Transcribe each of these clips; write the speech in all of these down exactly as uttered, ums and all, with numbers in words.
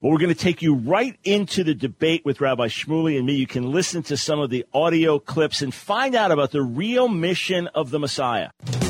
But we're going to take you right into the debate with Rabbi Shmuley and me. You can listen to some of the audio clips and find out about the real mission of the Messiah.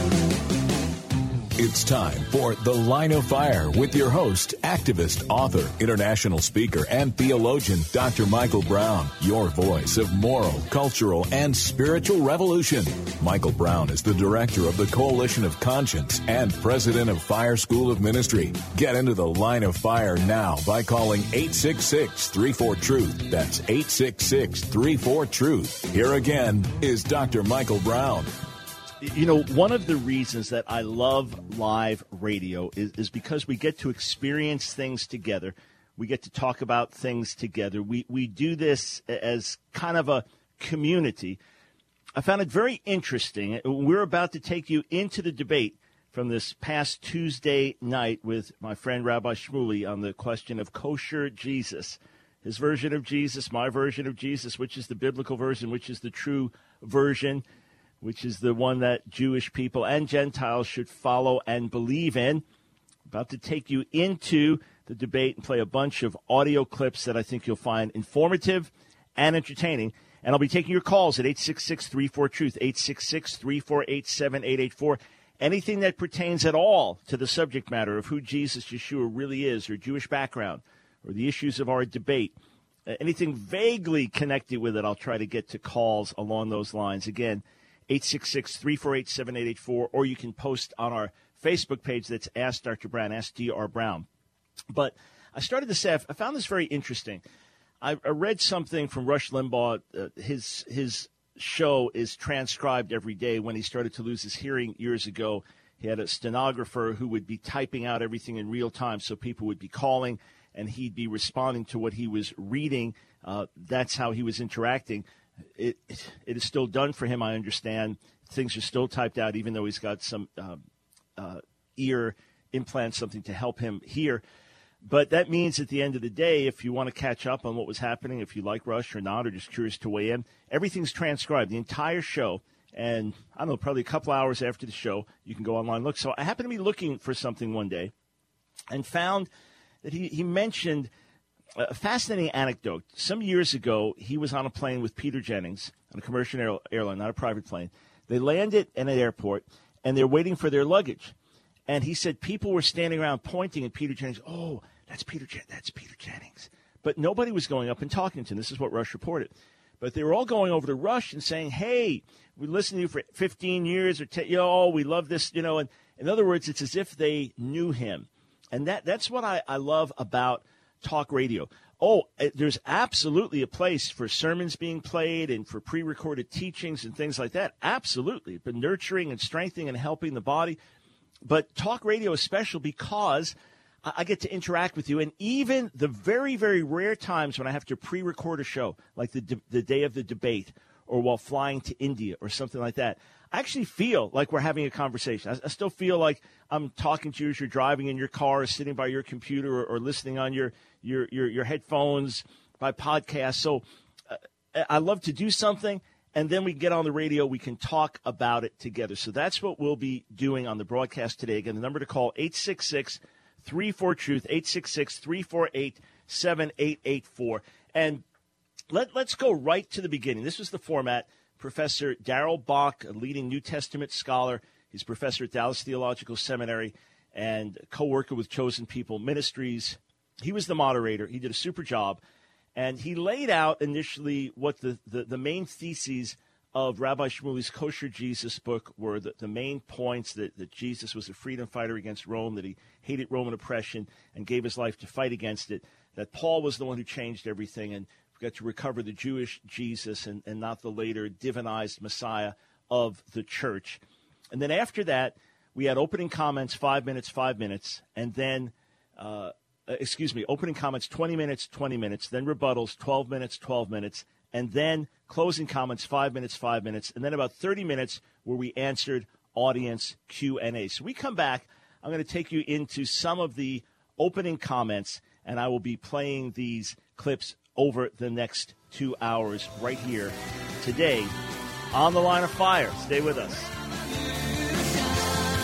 It's time for The Line of Fire with your host, activist, author, international speaker, and theologian, Doctor Michael Brown, your voice of moral, cultural, and spiritual revolution. Michael Brown is the director of the Coalition of Conscience and president of Fire School of Ministry. Get into The Line of Fire now by calling eight six six, three four, truth. That's eight six six, three four, truth. Here again is Doctor Michael Brown. You know, one of the reasons that I love live radio is, is because we get to experience things together. We get to talk about things together. We we do this as kind of a community. I found it very interesting. We're about to take you into the debate from this past Tuesday night with my friend Rabbi Shmuley on the question of kosher Jesus. His version of Jesus, my version of Jesus, which is the biblical version, which is the true version, which is the one that Jewish people and Gentiles should follow and believe in. About to take you into the debate and play a bunch of audio clips that I think you'll find informative and entertaining. And I'll be taking your calls at eight six six, three four, truth, eight six six, three four eight, seven eight eight four. Anything that pertains at all to the subject matter of who Jesus Yeshua really is, or Jewish background, or the issues of our debate, anything vaguely connected with it, I'll try to get to calls along those lines. Again, eight six six, three four eight, seven eight eight four, or you can post on our Facebook page that's Ask Doctor Brown, Ask D R Brown. But I started to say, I found this very interesting. I, I read something from Rush Limbaugh. Uh, his his show is transcribed every day. When he started to lose his hearing years ago, he had a stenographer who would be typing out everything in real time, so people would be calling, and he'd be responding to what he was reading. Uh, that's how he was interacting. It, it it is still done for him, I understand. Things are still typed out, even though he's got some uh, uh, ear implants, something to help him hear. But that means at the end of the day, if you want to catch up on what was happening, if you like Rush or not, or just curious to weigh in, everything's transcribed, the entire show. And I don't know, probably a couple hours after the show, you can go online and look. So I happened to be looking for something one day and found that he, he mentioned a fascinating anecdote. Some years ago, he was on a plane with Peter Jennings on a commercial air, airline, not a private plane. They landed in an airport, and they're waiting for their luggage. And he said people were standing around pointing at Peter Jennings. Oh, that's Peter Jen- that's Peter Jennings. But nobody was going up and talking to him. This is what Rush reported. But they were all going over to Rush and saying, hey, we listened to you for fifteen years, or ten, you know, oh, we love this, you know. And in other words, it's as if they knew him. And that that's what I, I love about talk radio. Oh, there's absolutely a place for sermons being played and for pre-recorded teachings and things like that. Absolutely. But nurturing and strengthening and helping the body. But talk radio is special because I get to interact with you. And even the very, very rare times when I have to pre-record a show, like the de- the day of the debate, or while flying to India or something like that, I actually feel like we're having a conversation. I, I still feel like I'm talking to you as you're driving in your car, or sitting by your computer, or, or listening on your, your, your, your headphones by podcast. So uh, I love to do something, and then we get on the radio. We can talk about it together. So that's what we'll be doing on the broadcast today. Again, the number to call, eight six six, three four, truth, eight six six, three four eight, seven eight eight four. And let, let's go right to the beginning. This was the format. Professor Darrell Bock, a leading New Testament scholar. He's professor at Dallas Theological Seminary and co-worker with Chosen People Ministries. He was the moderator. He did a super job. And he laid out initially what the, the, the main theses of Rabbi Shmuley's Kosher Jesus book were, the, the main points that, that Jesus was a freedom fighter against Rome, that he hated Roman oppression and gave his life to fight against it, that Paul was the one who changed everything, and got to recover the Jewish Jesus and, and not the later divinized Messiah of the church. And then after that, we had opening comments, five minutes, five minutes, and then, uh, excuse me, opening comments, twenty minutes, twenty minutes, then rebuttals, twelve minutes, twelve minutes, and then closing comments, five minutes, five minutes, and then about thirty minutes where we answered audience Q and A. So we come back. I'm going to take you into some of the opening comments, and I will be playing these clips over the next two hours right here today on The Line of Fire. Stay with us.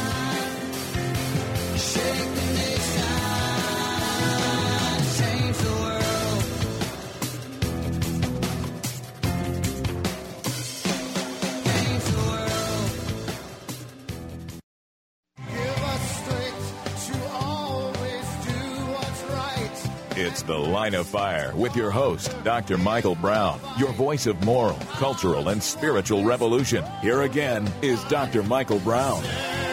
Shake the nation, change the It's The Line of Fire with your host, Doctor Michael Brown, your voice of moral, cultural, and spiritual revolution. Here again is Doctor Michael Brown.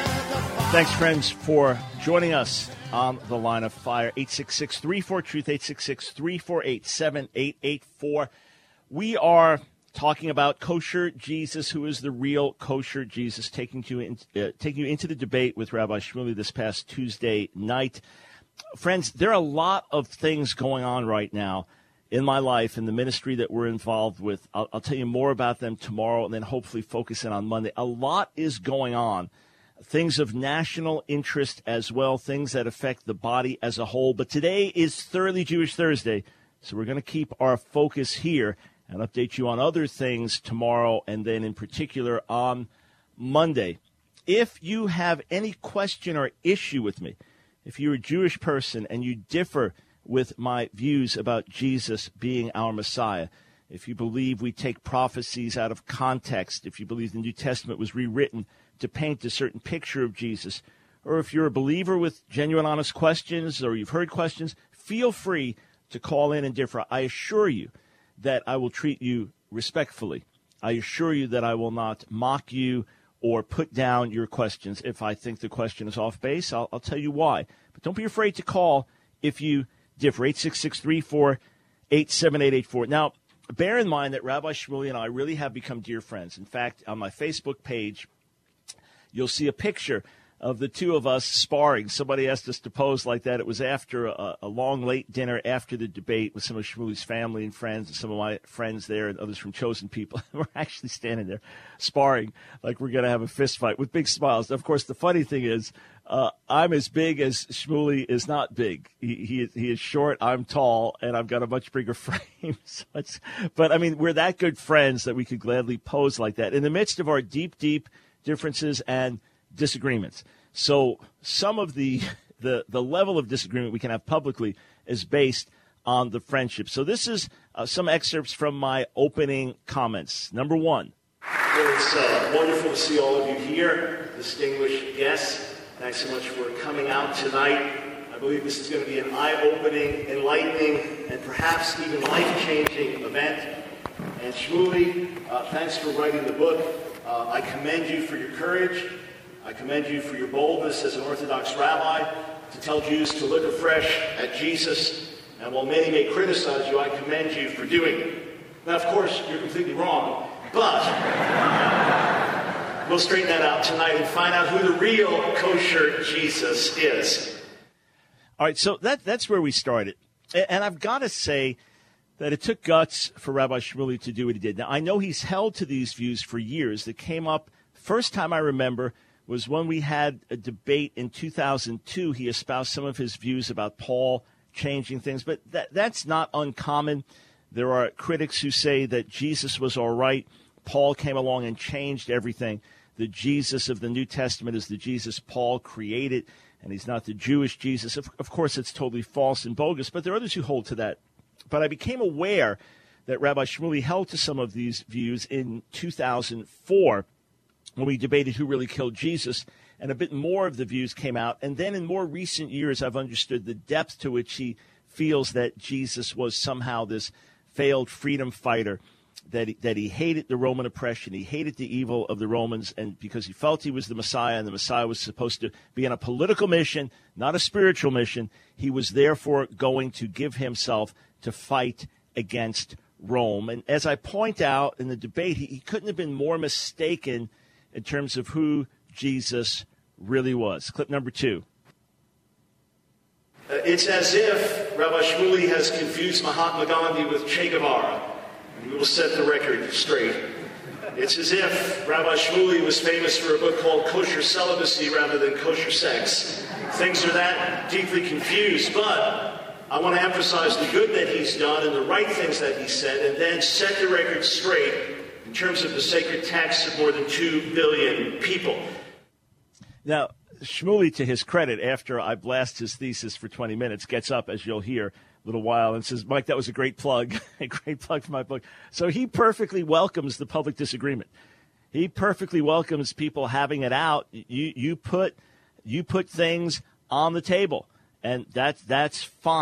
Thanks, friends, for joining us on The Line of Fire. eight six six, three four, truth, eight six six, three four eight, seven eight eight four. We are talking about kosher Jesus, who is the real kosher Jesus, taking you, in, uh, taking you into the debate with Rabbi Shmuley this past Tuesday night. Friends, there are a lot of things going on right now in my life and the ministry that we're involved with. I'll, I'll tell you more about them tomorrow and then hopefully focus in on Monday. A lot is going on, things of national interest as well, things that affect the body as a whole. But today is Thoroughly Jewish Thursday, so we're going to keep our focus here and update you on other things tomorrow and then in particular on Monday. If you have any question or issue with me, if you're a Jewish person and you differ with my views about Jesus being our Messiah, if you believe we take prophecies out of context, if you believe the New Testament was rewritten to paint a certain picture of Jesus, or if you're a believer with genuine, honest questions, or you've heard questions, feel free to call in and differ. I assure you that I will treat you respectfully. I assure you that I will not mock you or put down your questions. If I think the question is off base, I'll, I'll tell you why. But don't be afraid to call if you differ. eight six six, three four eight, seven eight eight four. Now, bear in mind that Rabbi Shmuley and I really have become dear friends. In fact, on my Facebook page, you'll see a picture of the two of us sparring. Somebody asked us to pose like that. It was after a, a long, late dinner after the debate with some of Shmuley's family and friends and some of my friends there and others from Chosen People. We're actually standing there sparring like we're going to have a fist fight with big smiles. Of course, the funny thing is uh, I'm as big as Shmuley is not big. He, he, he is short, I'm tall, and I've got a much bigger frame. So it's, but, I mean, we're that good friends that we could gladly pose like that in the midst of our deep, deep differences and disagreements. So some of the, the the level of disagreement we can have publicly is based on the friendship. So this is uh, some excerpts from my opening comments. Number one. It's uh, wonderful to see all of you here, distinguished guests. Thanks so much for coming out tonight. I believe this is going to be an eye-opening, enlightening, and perhaps even life-changing event. And Shmuley, uh, thanks for writing the book. Uh, I commend you for your courage. I commend you for your boldness as an Orthodox rabbi to tell Jews to look afresh at Jesus. And while many may criticize you, I commend you for doing it. Now, of course, you're completely wrong, but we'll straighten that out tonight and find out who the real kosher Jesus is. All right, so that that's where we started. And I've got to say that it took guts for Rabbi Shmuley to do what he did. Now, I know he's held to these views for years. That came up, first time I remember, was when we had a debate in two thousand two. He espoused some of his views about Paul changing things, but that, that's not uncommon. There are critics who say that Jesus was all right. Paul came along and changed everything. The Jesus of the New Testament is the Jesus Paul created, and he's not the Jewish Jesus. Of, of course, it's totally false and bogus, but there are others who hold to that. But I became aware that Rabbi Shmuley held to some of these views in two thousand four when we debated who really killed Jesus, and a bit more of the views came out. And then in more recent years, I've understood the depth to which he feels that Jesus was somehow this failed freedom fighter, that he, that he hated the Roman oppression, he hated the evil of the Romans, and because he felt he was the Messiah, and the Messiah was supposed to be on a political mission, not a spiritual mission, he was therefore going to give himself to fight against Rome. And as I point out in the debate, he, he couldn't have been more mistaken in terms of who Jesus really was. Clip number two. Uh, it's as if Rabbi Shmuley has confused Mahatma Gandhi with Che Guevara. We will set the record straight. It's as if Rabbi Shmuley was famous for a book called Kosher Celibacy rather than Kosher Sex. Things are that deeply confused, but I want to emphasize the good that he's done and the right things that he said, and then set the record straight in terms of the sacred texts of more than two billion people. Now, Shmuley, to his credit, after I blast his thesis for twenty minutes, gets up, as you'll hear, a little while and says, Mike, that was a great plug, a great plug for my book. So he perfectly welcomes the public disagreement. He perfectly welcomes people having it out. You you put you put things on the table, and that's that's fine.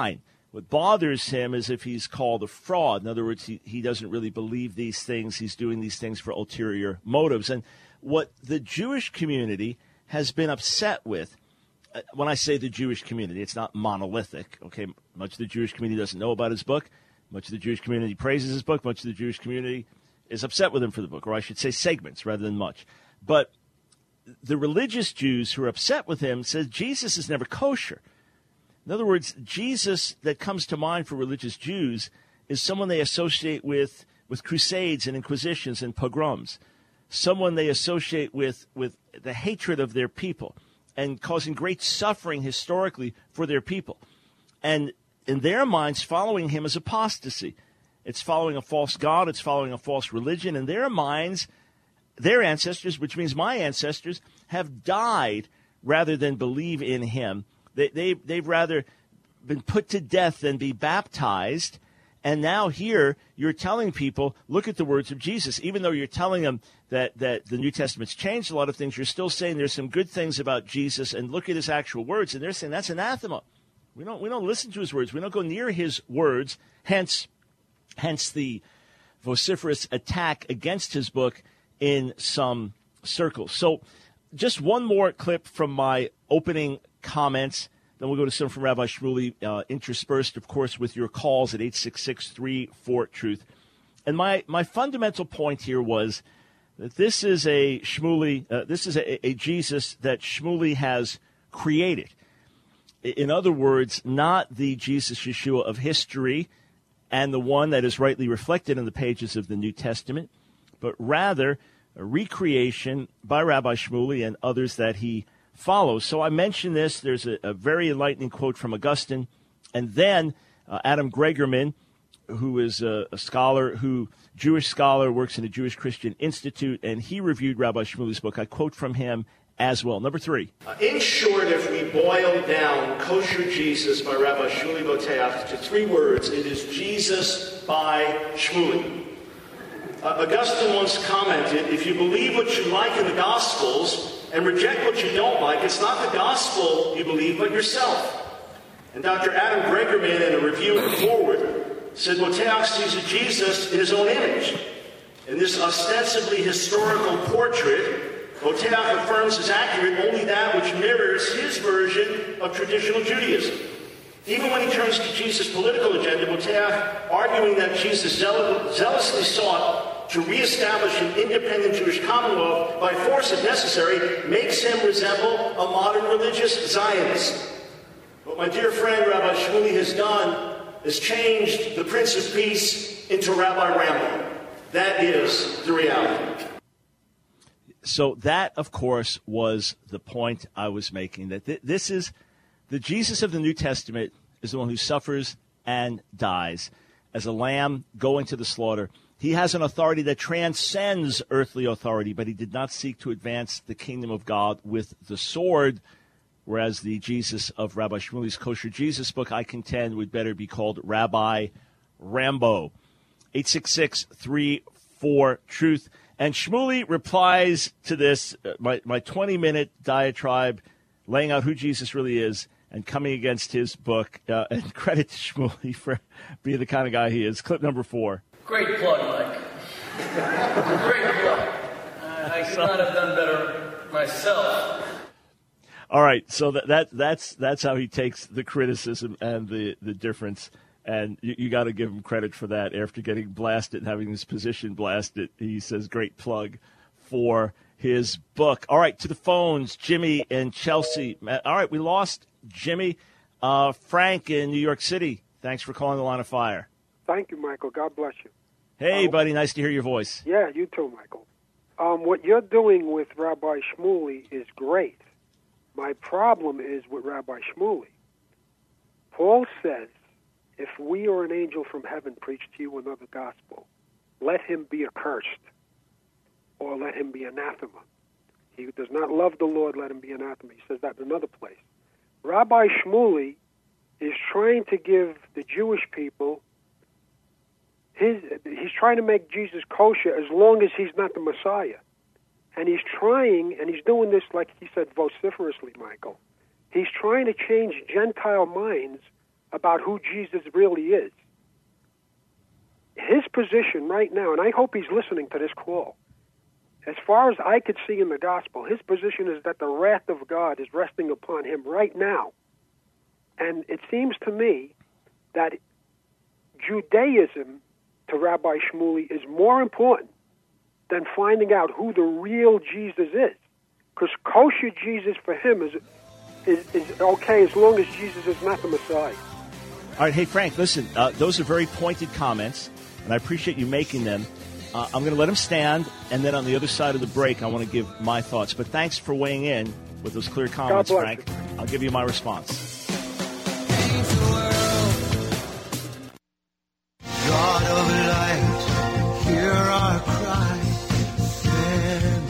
What bothers him is if he's called a fraud. In other words, he, he doesn't really believe these things. He's doing these things for ulterior motives. And what the Jewish community has been upset with, uh, when I say the Jewish community, it's not monolithic. Okay, much of the Jewish community doesn't know about his book. Much of the Jewish community praises his book. Much of the Jewish community is upset with him for the book, or I should say segments rather than much. But the religious Jews who are upset with him says Jesus is never kosher. In other words, Jesus that comes to mind for religious Jews is someone they associate with, with crusades and inquisitions and pogroms, someone they associate with, with the hatred of their people and causing great suffering historically for their people. And in their minds, following him is apostasy. It's following a false god. It's following a false religion. In their minds, their ancestors, which means my ancestors, have died rather than believe in him. They, they, they've rather been put to death than be baptized. And now here you're telling people, look at the words of Jesus. Even though you're telling them that, that the New Testament's changed a lot of things, you're still saying there's some good things about Jesus, and look at his actual words. And they're saying that's anathema. We don't, we don't listen to his words. We don't go near his words, hence, hence the vociferous attack against his book in some circles. So just one more clip from my opening comments. Then we'll go to some from Rabbi Shmuley, uh, interspersed, of course, with your calls at eight six six, three four, truth. And my, my fundamental point here was that this is a Shmuley, uh, this is a, a Jesus that Shmuley has created. In other words, not the Jesus Yeshua of history and the one that is rightly reflected in the pages of the New Testament, but rather a recreation by Rabbi Shmuley and others that he follows. So I mentioned this. There's a, a very enlightening quote from Augustine. And then uh, Adam Gregerman, who is a, a scholar, who Jewish scholar, works in the Jewish Christian Institute, and he reviewed Rabbi Shmuley's book. I quote from him as well. Number three. Uh, in short, if we boil down Kosher Jesus by Rabbi Shmuley Boteach to three words, it is Jesus by Shmuley. Uh, Augustine once commented, if you believe what you like in the Gospels and reject what you don't like, it's not the Gospel you believe, but yourself. And Doctor Adam Gregerman, in a review of Forward, said Boteach sees a Jesus in his own image. In this ostensibly historical portrait, Boteach affirms is accurate only that which mirrors his version of traditional Judaism. Even when he turns to Jesus' political agenda, Boteach, arguing that Jesus zeal- zealously sought to reestablish an independent Jewish commonwealth by force if necessary, makes him resemble a modern religious Zionist. What my dear friend Rabbi Shmuley has done is changed the Prince of Peace into Rabbi Rambo. That is the reality. So that, of course, was the point I was making, that th- this is the Jesus of the New Testament is the one who suffers and dies as a lamb going to the slaughter. He has an authority that transcends earthly authority, but he did not seek to advance the kingdom of God with the sword, whereas the Jesus of Rabbi Shmuley's Kosher Jesus book, I contend, would better be called Rabbi Rambo. eight six six, three four, truth. And Shmuley replies to this, uh, my, my twenty-minute diatribe, laying out who Jesus really is and coming against his book. Uh, and credit to Shmuley for being the kind of guy he is. Clip number four. Great plug, Mike. Great plug. Uh, I could not have done better myself. All right, so that, that that's that's how he takes the criticism and the, the difference. And you, you got to give him credit for that. After getting blasted and having his position blasted, he says, great plug for his book. All right, to the phones, Jimmy and Chelsea. All right, we lost Jimmy. Uh, Frank in New York City, thanks for calling the Line of Fire. Thank you, Michael. God bless you. Hey, um, buddy, nice to hear your voice. Yeah, you too, Michael. Um, what you're doing with Rabbi Shmuley is great. My problem is with Rabbi Shmuley. Paul says, if we or an angel from heaven preach to you another gospel, let him be accursed, or let him be anathema. He who does not love the Lord, let him be anathema. He says that in another place. Rabbi Shmuley is trying to give the Jewish people his, he's trying to make Jesus kosher as long as he's not the Messiah. And he's trying, and he's doing this, like he said, vociferously, Michael. He's trying to change Gentile minds about who Jesus really is. His position right now, and I hope he's listening to this call, as far as I could see in the gospel, his position is that the wrath of God is resting upon him right now. And it seems to me that Judaism to Rabbi Shmuley is more important than finding out who the real Jesus is. Because kosher Jesus for him is, is, is okay as long as Jesus is not the Messiah. All right, hey, Frank, listen, uh, those are very pointed comments, and I appreciate you making them. Uh, I'm going to let them stand, and then on the other side of the break, I want to give my thoughts. But thanks for weighing in with those clear comments, Frank. You. I'll give you my response. God of light, hear our cry, send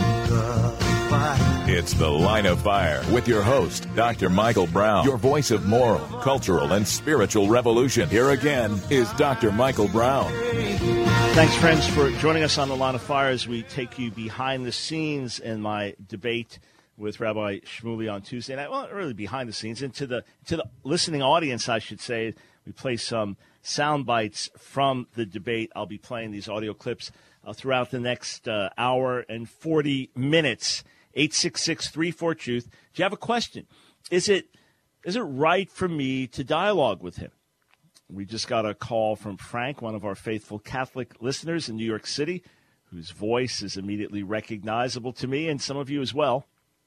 goodbye. It's The Line of Fire with your host, Doctor Michael Brown, your voice of moral, cultural, and spiritual revolution. Here again is Doctor Michael Brown. Thanks, friends, for joining us on The Line of Fire as we take you behind the scenes in my debate with Rabbi Shmuley on Tuesday night. Well, not really behind the scenes, and to the, to the listening audience, I should say. We play some sound bites from the debate. I'll be playing these audio clips uh, throughout the next uh, hour and forty minutes. eight six six, three four, truth. Do you have a question? Is it is it right for me to dialogue with him? We just got a call from Frank, one of our faithful Catholic listeners in New York City, whose voice is immediately recognizable to me and some of you as well.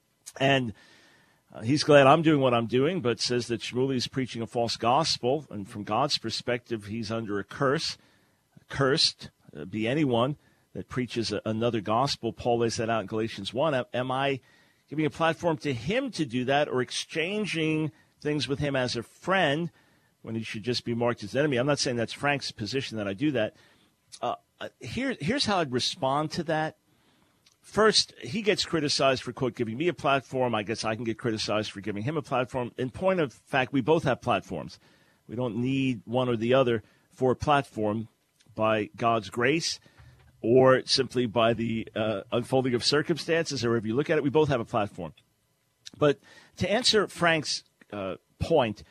And uh, he's glad I'm doing what I'm doing, but says that Shmuley is preaching a false gospel, and from God's perspective, he's under a curse. Cursed uh, be anyone that preaches a, another gospel. Paul lays that out in Galatians one. Am I giving a platform to him to do that, or exchanging things with him as a friend when he should just be marked as enemy? I'm not saying that's Frank's position that I do that. Uh, here, here's how I'd respond to that. First, he gets criticized for, quote, giving me a platform. I guess I can get criticized for giving him a platform. In point of fact, we both have platforms. We don't need one or the other for a platform by God's grace or simply by the uh, unfolding of circumstances, or if you look at it, we both have a platform. But to answer Frank's uh, point,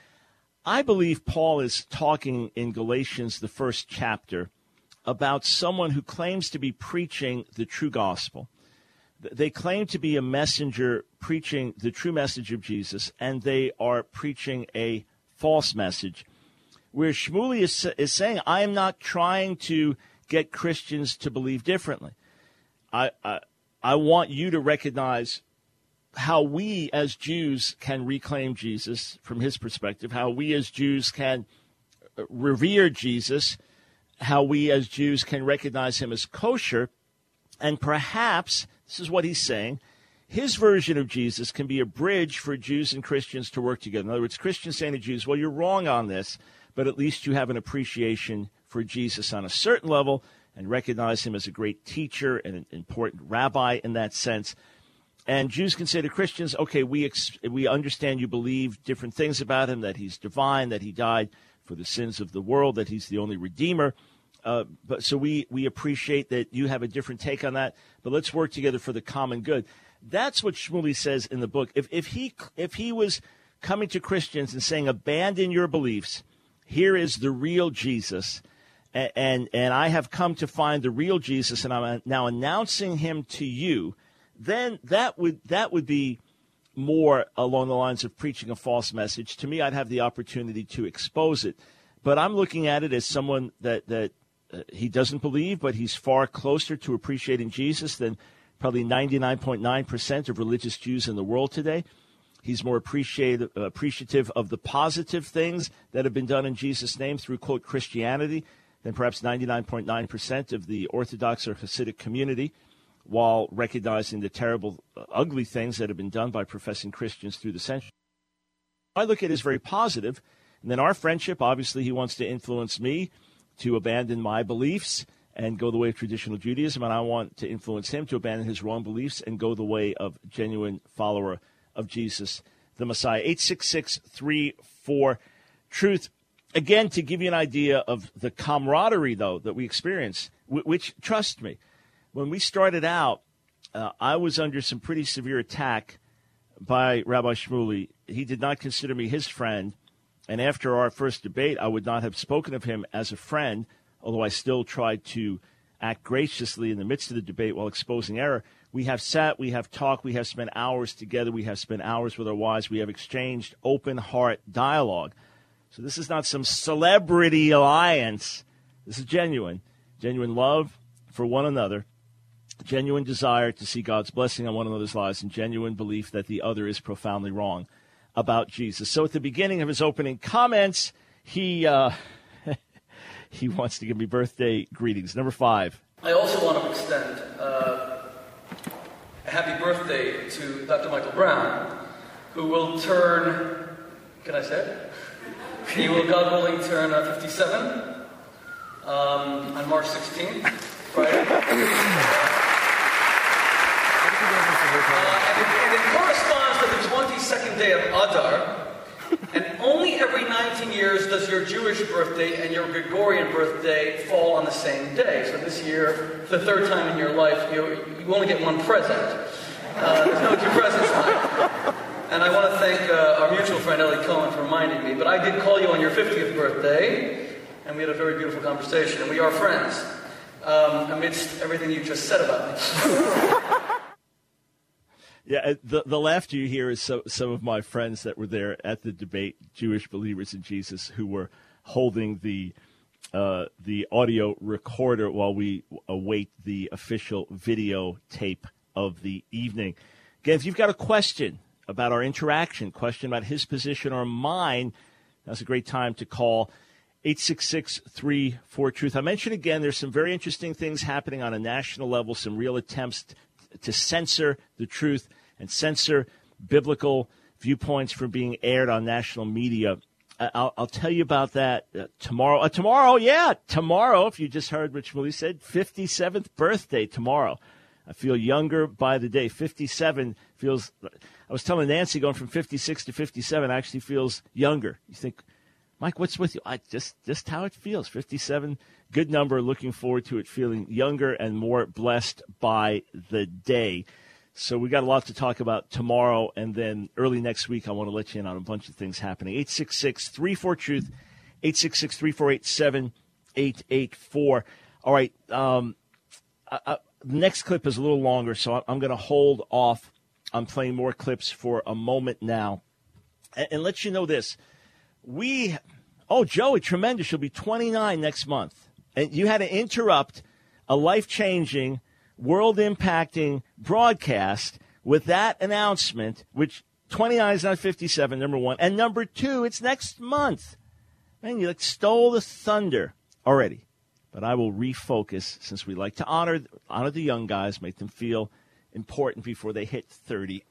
I believe Paul is talking in Galatians, the first chapter, about someone who claims to be preaching the true gospel. They claim to be a messenger preaching the true message of Jesus, and they are preaching a false message. Where Shmuley is, is saying, I am not trying to get Christians to believe differently. I, I, I want you to recognize how we as Jews can reclaim Jesus from his perspective, how we as Jews can revere Jesus, how we as Jews can recognize him as kosher, and perhaps, this is what he's saying, his version of Jesus can be a bridge for Jews and Christians to work together. In other words, Christians saying to Jews, well, you're wrong on this, but at least you have an appreciation for Jesus on a certain level and recognize him as a great teacher and an important rabbi in that sense. And Jews can say to Christians, okay, we ex- we understand you believe different things about him, that he's divine, that he died for the sins of the world, that he's the only redeemer. Uh, but so we, we appreciate that you have a different take on that, but let's work together for the common good. That's what Shmuley says in the book. If if he if he was coming to Christians and saying, abandon your beliefs, here is the real Jesus, and, and, and I have come to find the real Jesus, and I'm now announcing him to you, then that would that would be more along the lines of preaching a false message. To me, I'd have the opportunity to expose it. But I'm looking at it as someone that, that uh, he doesn't believe, but he's far closer to appreciating Jesus than probably ninety-nine point nine percent of religious Jews in the world today. He's more appreciative, uh, appreciative of the positive things that have been done in Jesus' name through, quote, Christianity than perhaps ninety-nine point nine percent of the Orthodox or Hasidic community, while recognizing the terrible, uh, ugly things that have been done by professing Christians through the centuries. I look at it as very positive. And then our friendship, obviously he wants to influence me to abandon my beliefs and go the way of traditional Judaism, and I want to influence him to abandon his wrong beliefs and go the way of genuine follower of Jesus, the Messiah. eight six six, three four, truth. Again, to give you an idea of the camaraderie, though, that we experience, which, trust me, when we started out, uh, I was under some pretty severe attack by Rabbi Shmuley. He did not consider me his friend, And after our first debate, I would not have spoken of him as a friend, although I still tried to act graciously in the midst of the debate while exposing error. We have sat, we have talked, we have spent hours together, we have spent hours with our wives, we have exchanged open-heart dialogue. So this is not some celebrity alliance. This is genuine, genuine love for one another, genuine desire to see God's blessing on one another's lives, and genuine belief that the other is profoundly wrong about Jesus. So at the beginning of his opening comments, he uh, he wants to give me birthday greetings. Number five. I also want to extend uh, a happy birthday to Doctor Michael Brown, who will turn, can I say it? He will, God willing, turn uh, fifty-seven um, on March sixteenth, Friday. Uh, and, it, and it corresponds to the twenty-second day of Adar, and only every nineteen years does your Jewish birthday and your Gregorian birthday fall on the same day. So this year, for the third time in your life, you, you only get one present. Uh, there's no two presents tonight. And I want to thank uh, our mutual friend Ellie Cohen for reminding me, but I did call you on your fiftieth birthday, and we had a very beautiful conversation, and we are friends, um, amidst everything you just said about me. Yeah, the the laughter you hear is so, some of my friends that were there at the debate, Jewish believers in Jesus, who were holding the uh, the audio recorder while we await the official video tape of the evening. Again, if you've got a question about our interaction, question about his position or mine, that's a great time to call eight six six, three four, truth. I mentioned again, there's some very interesting things happening on a national level, some real attempts t- to censor the truth and censor biblical viewpoints from being aired on national media. I'll, I'll tell you about that uh, tomorrow. Uh, tomorrow, yeah, tomorrow, if you just heard what Shmuley said, fifty-seventh birthday tomorrow. I feel younger by the day. fifty-seven feels, I was telling Nancy, going from fifty-six to fifty-seven actually feels younger. You think, Mike, what's with you? I just, just how it feels. fifty-seven, good number. Looking forward to it, feeling younger and more blessed by the day. So we got a lot to talk about tomorrow, and then early next week I want to let you in on a bunch of things happening. eight six six, three four, truth, eight six six, three four eight, seven eight eight four. All right, um, I, I, the next clip is a little longer, so I'm going to hold off on playing more clips for a moment now, and, and let you know this. We, oh, Joey, tremendous. She'll be twenty-nine next month. And you had to interrupt a life-changing, world-impacting broadcast with that announcement, which twenty-nine is not fifty-seven, number one. And number two, it's next month. Man, you like stole the thunder already. But I will refocus, since we like to honor honor the young guys, make them feel important before they hit thirty.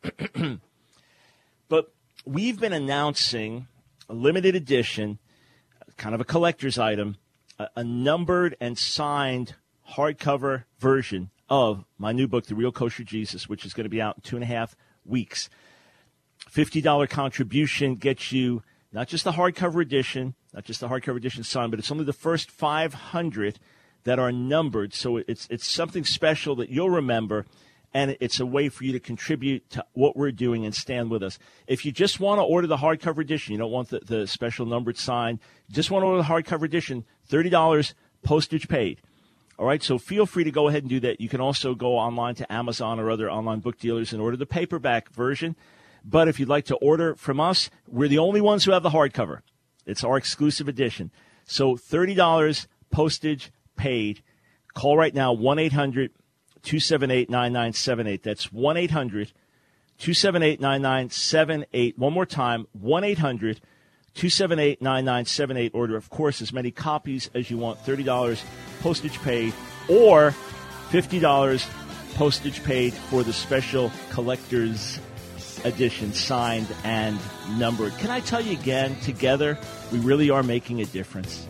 But we've been announcing a limited edition, kind of a collector's item, a, a numbered and signed hardcover version of my new book, The Real Kosher Jesus, which is going to be out in two and a half weeks. fifty dollars contribution gets you not just the hardcover edition, not just the hardcover edition signed, but it's only the first five hundred that are numbered. So it's it's something special that you'll remember, and it's a way for you to contribute to what we're doing and stand with us. If you just want to order the hardcover edition, you don't want the, the special numbered sign, just want to order the hardcover edition, thirty dollars postage paid. All right, so feel free to go ahead and do that. You can also go online to Amazon or other online book dealers and order the paperback version. But if you'd like to order from us, we're the only ones who have the hardcover. It's our exclusive edition. So thirty dollars postage paid. Call right now, one eight hundred two seven eight nine nine seven eight. That's one eight hundred two seven eight nine nine seven eight. One more time, one eight hundred two seven eight nine nine seven eight. Order, of course, as many copies as you want. thirty dollars postage paid, or fifty dollars postage paid for the special collector's edition, signed and numbered. Can I tell you again, together, we really are making a difference.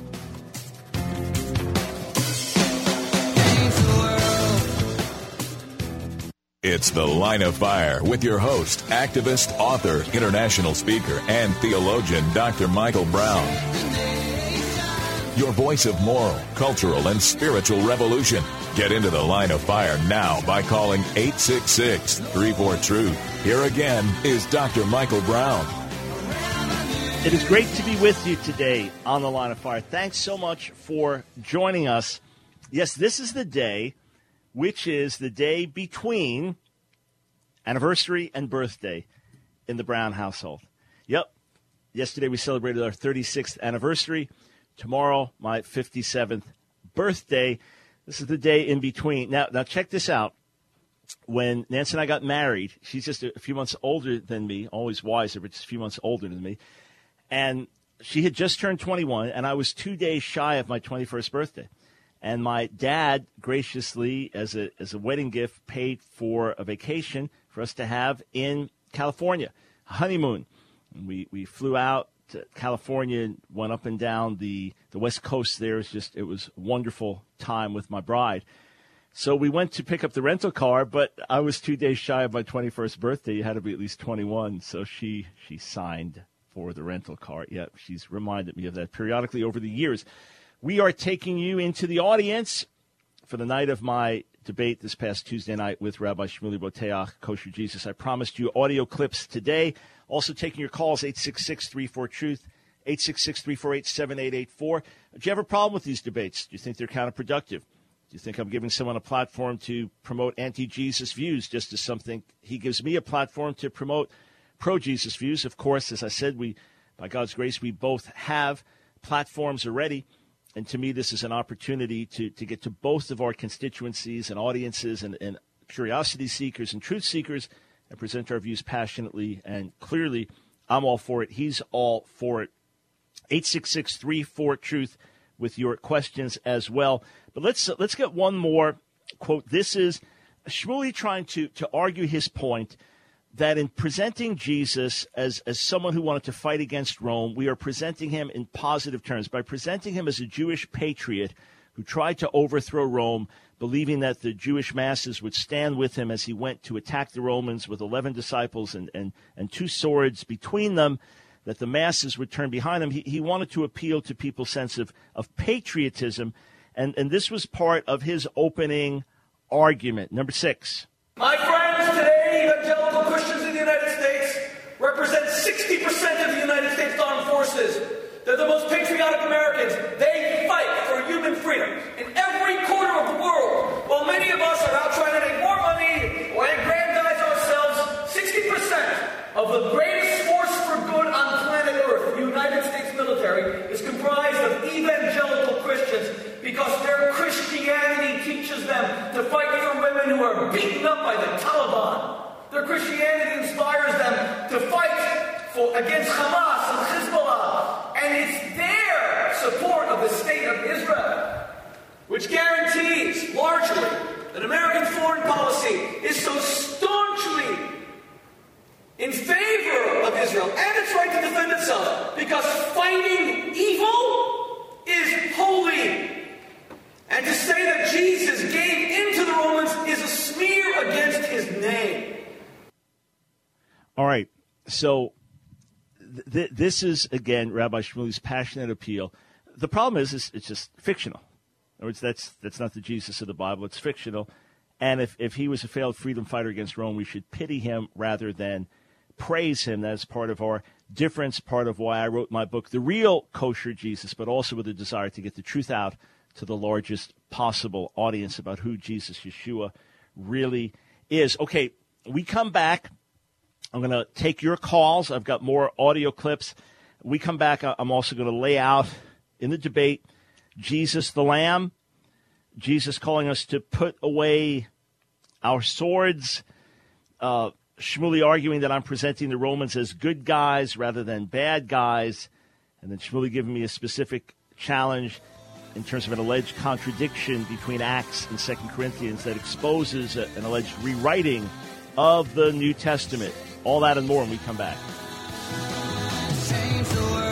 It's The Line of Fire with your host, activist, author, international speaker, and theologian, Doctor Michael Brown. Your voice of moral, cultural, and spiritual revolution. Get into The Line of Fire now by calling eight six six, three four, truth. Here again is Doctor Michael Brown. It is great to be with you today on The Line of Fire. Thanks so much for joining us. Yes, this is the day, which is the day between anniversary and birthday in the Brown household. Yep. Yesterday we celebrated our thirty-sixth anniversary. Tomorrow, my fifty-seventh birthday. This is the day in between. Now, now check this out. When Nancy and I got married, she's just a few months older than me, always wiser, but just a few months older than me. And she had just turned twenty-one, and I was two days shy of my twenty-first birthday. And my dad graciously, as a as a wedding gift, paid for a vacation for us to have in California, a honeymoon. And we, we flew out to California, went up and down the, the West Coast there. It was just, it was a wonderful time with my bride. So we went to pick up the rental car, but I was two days shy of my twenty-first birthday. You had to be at least twenty-one, so she she signed for the rental car. Yeah, she's reminded me of that periodically over the years. We are taking you into the audience for the night of my debate this past Tuesday night with Rabbi Shmuley Boteach, Kosher Jesus. I promised you audio clips today. Also taking your calls, eight six six, three four, truth, eight six six, three four eight, seven eight eight four. Do you have a problem with these debates? Do you think they're counterproductive? Do you think I'm giving someone a platform to promote anti-Jesus views just as something he gives me a platform to promote pro-Jesus views? Of course, as I said, we, by God's grace, we both have platforms already. And to me, this is an opportunity to, to get to both of our constituencies and audiences and, and curiosity seekers and truth seekers and present our views passionately and clearly. I'm all for it. He's all for it. eight six six, three four, truth with your questions as well. But let's uh, let's get one more quote. This is Shmuley trying to, to argue his point that in presenting Jesus as, as someone who wanted to fight against Rome, we are presenting him in positive terms. By presenting him as a Jewish patriot who tried to overthrow Rome, believing that the Jewish masses would stand with him as he went to attack the Romans with eleven disciples and, and, and two swords between them, that the masses would turn behind him. He, he wanted to appeal to people's sense of, of patriotism, and, and this was part of his opening argument. Number six. My friends, today, evangelical Christians in the United States represent sixty percent of the United States Armed Forces. They're the most patriotic Americans. They fight for human freedom in every corner of the world. While many of us are out trying to make more money or aggrandize ourselves, sixty percent of the greatest force for good on planet Earth, the United States military, is comprised of evangelical Christians because their Christianity teaches them to fight for women who are beaten up by the Taliban. Their Christianity inspires them to fight for, against Hamas and Hezbollah. And it's their support of the state of Israel which guarantees, largely, that American foreign policy is so staunchly in favor of Israel and its right to defend itself, because fighting evil is holy. And to say that Jesus gave in to the Romans is a smear against his name. All right, so th- this is, again, Rabbi Shmuley's passionate appeal. The problem is it's, it's just fictional. In other words, that's, that's not the Jesus of the Bible. It's fictional. And if, if he was a failed freedom fighter against Rome, we should pity him rather than praise him. That's part of our difference, part of why I wrote my book, The Real Kosher Jesus, but also with a desire to get the truth out to the largest possible audience about who Jesus Yeshua really is. Okay, we come back. I'm going to take your calls. I've got more audio clips. We come back. I'm also going to lay out in the debate Jesus the Lamb, Jesus calling us to put away our swords, uh, Shmuley arguing that I'm presenting the Romans as good guys rather than bad guys, and then Shmuley giving me a specific challenge in terms of an alleged contradiction between Acts and Second Corinthians that exposes a, an alleged rewriting of the New Testament. All that and more when we come back. Change the world.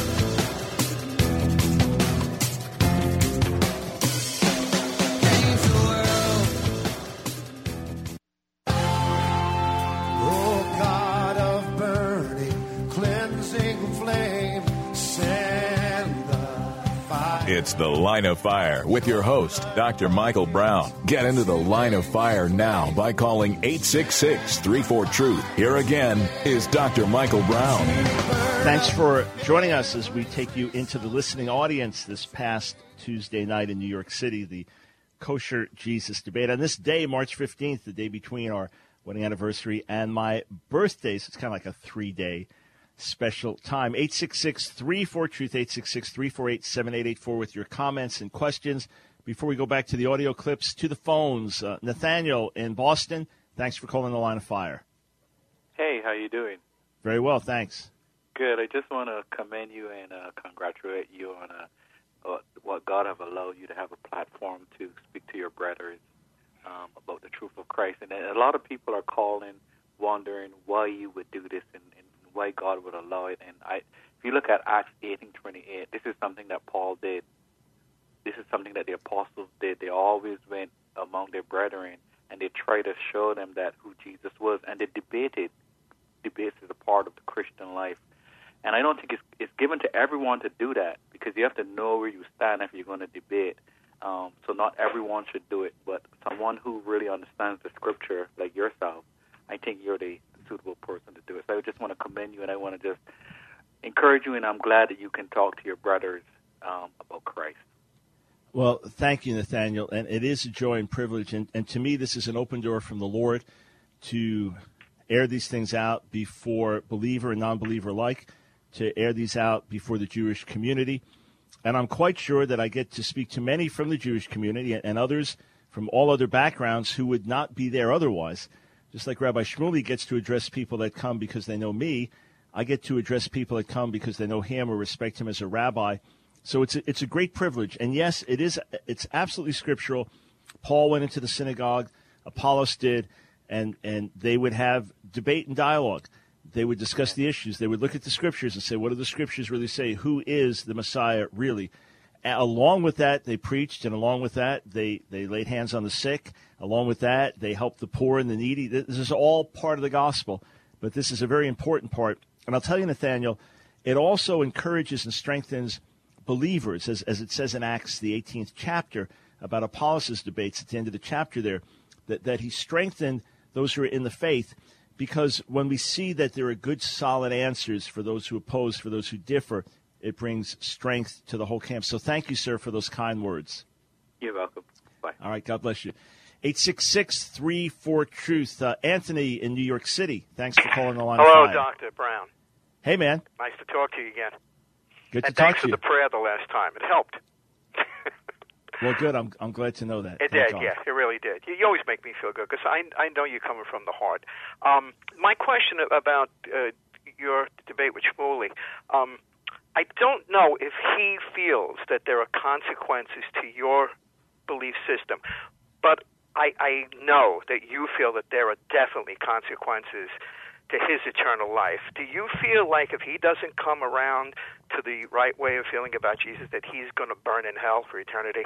Change the world. Oh, God of burning, cleansing flame, send the fire. It's The Line of Fire with your host, Doctor Michael Brown. Get into the Line of Fire now by calling eight six six, three four, truth. Here again is Doctor Michael Brown. Thanks for joining us as we take you into the listening audience this past Tuesday night in New York City, the Kosher Jesus debate. On this day, March fifteenth, the day between our wedding anniversary and my birthday, so it's kind of like a three-day special time. eight six six, three four, truth, eight six six, three four eight, seven eight eight four with your comments and questions. Before we go back to the audio clips, to the phones, uh, Nathaniel in Boston, thanks for calling the Line of Fire. Hey, how you doing? Very well, thanks. Good. I just want to commend you and uh, congratulate you on uh, uh, what God have allowed you to have a platform to speak to your brothers um, about the truth of Christ. And a lot of people are calling, wondering why you would do this and, and why God would allow it. And I, if you look at Acts eighteen twenty-eight, this is something that Paul did. This is something that the apostles did. They always went among their brethren and they tried to show them that who Jesus was, and they debated. Debates is a part of the Christian life. And I don't think it's, it's given to everyone to do that, because you have to know where you stand if you're going to debate. Um, so not everyone should do it, but someone who really understands the Scripture, like yourself, I think you're the suitable person to do it. So I just want to commend you, and I want to just encourage you, and I'm glad that you can talk to your brothers um, about Christ. Well, thank you, Nathaniel, and it is a joy and privilege, and, and to me this is an open door from the Lord to air these things out before believer and non-believer alike, to air these out before the Jewish community. And I'm quite sure that I get to speak to many from the Jewish community and others from all other backgrounds who would not be there otherwise. Just like Rabbi Shmuley gets to address people that come because they know me, I get to address people that come because they know him or respect him as a rabbi. So it's a, it's a great privilege. And yes, it is. It's absolutely scriptural. Paul went into the synagogue, Apollos did, and, and they would have debate and dialogue. They would discuss the issues. They would look at the scriptures and say, what do the scriptures really say? Who is the Messiah really? Along with that, they preached, and along with that, they, they laid hands on the sick. Along with that, they helped the poor and the needy. This is all part of the gospel, but this is a very important part. And I'll tell you, Nathaniel, it also encourages and strengthens believers, as, as it says in Acts, the eighteenth chapter, about Apollos' debates at the end of the chapter there, that, that he strengthened those who are in the faith. Because when we see that there are good, solid answers for those who oppose, for those who differ, it brings strength to the whole camp. So thank you, sir, for those kind words. You're welcome. Bye. All right, God bless you. eight six six, three four, truth. Uh, Anthony in New York City, thanks for calling the Line of Hello, Fire. Doctor Brown. Hey, man. Nice to talk to you again. Good to and talk thanks to for you. the prayer the last time. It helped. Well, good. I'm I'm glad to know that. It Thank did, God. yes, it really did. You, you always make me feel good because I I know you're coming from the heart. Um, my question about uh, your debate with Shmuley, um, I don't know if he feels that there are consequences to your belief system, but I, I know that you feel that there are definitely consequences to his eternal life. Do you feel like if he doesn't come around to the right way of feeling about Jesus, that he's going to burn in hell for eternity?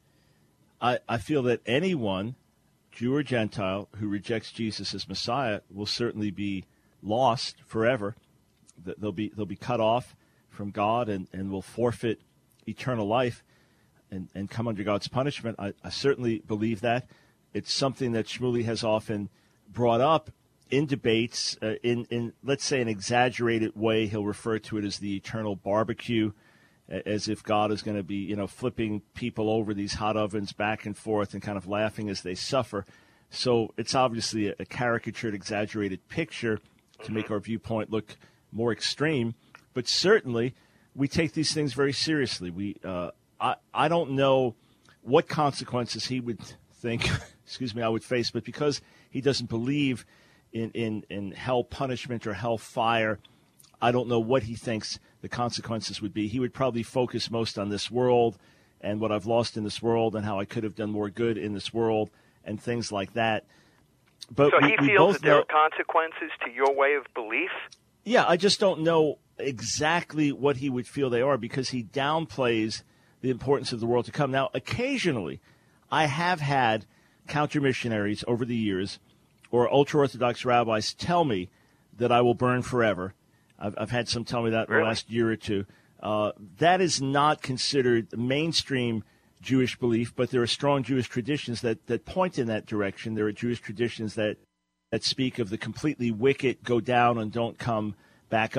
I, I feel that anyone, Jew or Gentile, who rejects Jesus as Messiah will certainly be lost forever. They'll be they'll be cut off from God and, and will forfeit eternal life and, and come under God's punishment. I, I certainly believe that. It's something that Shmuley has often brought up in debates, uh, in, in, let's say, an exaggerated way. He'll refer to it as the eternal barbecue, as if God is going to be, you know, flipping people over these hot ovens back and forth and kind of laughing as they suffer. So it's obviously a, a caricatured, exaggerated picture to make our viewpoint look more extreme. But certainly, we take these things very seriously. We, uh, I, I don't know what consequences he would think, excuse me, I would face, but because he doesn't believe in, in, in hell punishment or hell fire, I don't know what he thinks the consequences would be. He would probably focus most on this world and what I've lost in this world and how I could have done more good in this world and things like that. But so we, he we feels both that there know, are consequences to your way of belief? Yeah, I just don't know exactly what he would feel they are because he downplays the importance of the world to come. Now, occasionally, I have had counter-missionaries over the years or ultra-Orthodox rabbis tell me that I will burn forever. I've, I've had some tell me that in Really? the last year or two. Uh, that is not considered mainstream Jewish belief, but there are strong Jewish traditions that, that point in that direction. There are Jewish traditions that, that speak of the completely wicked go down and don't come back up.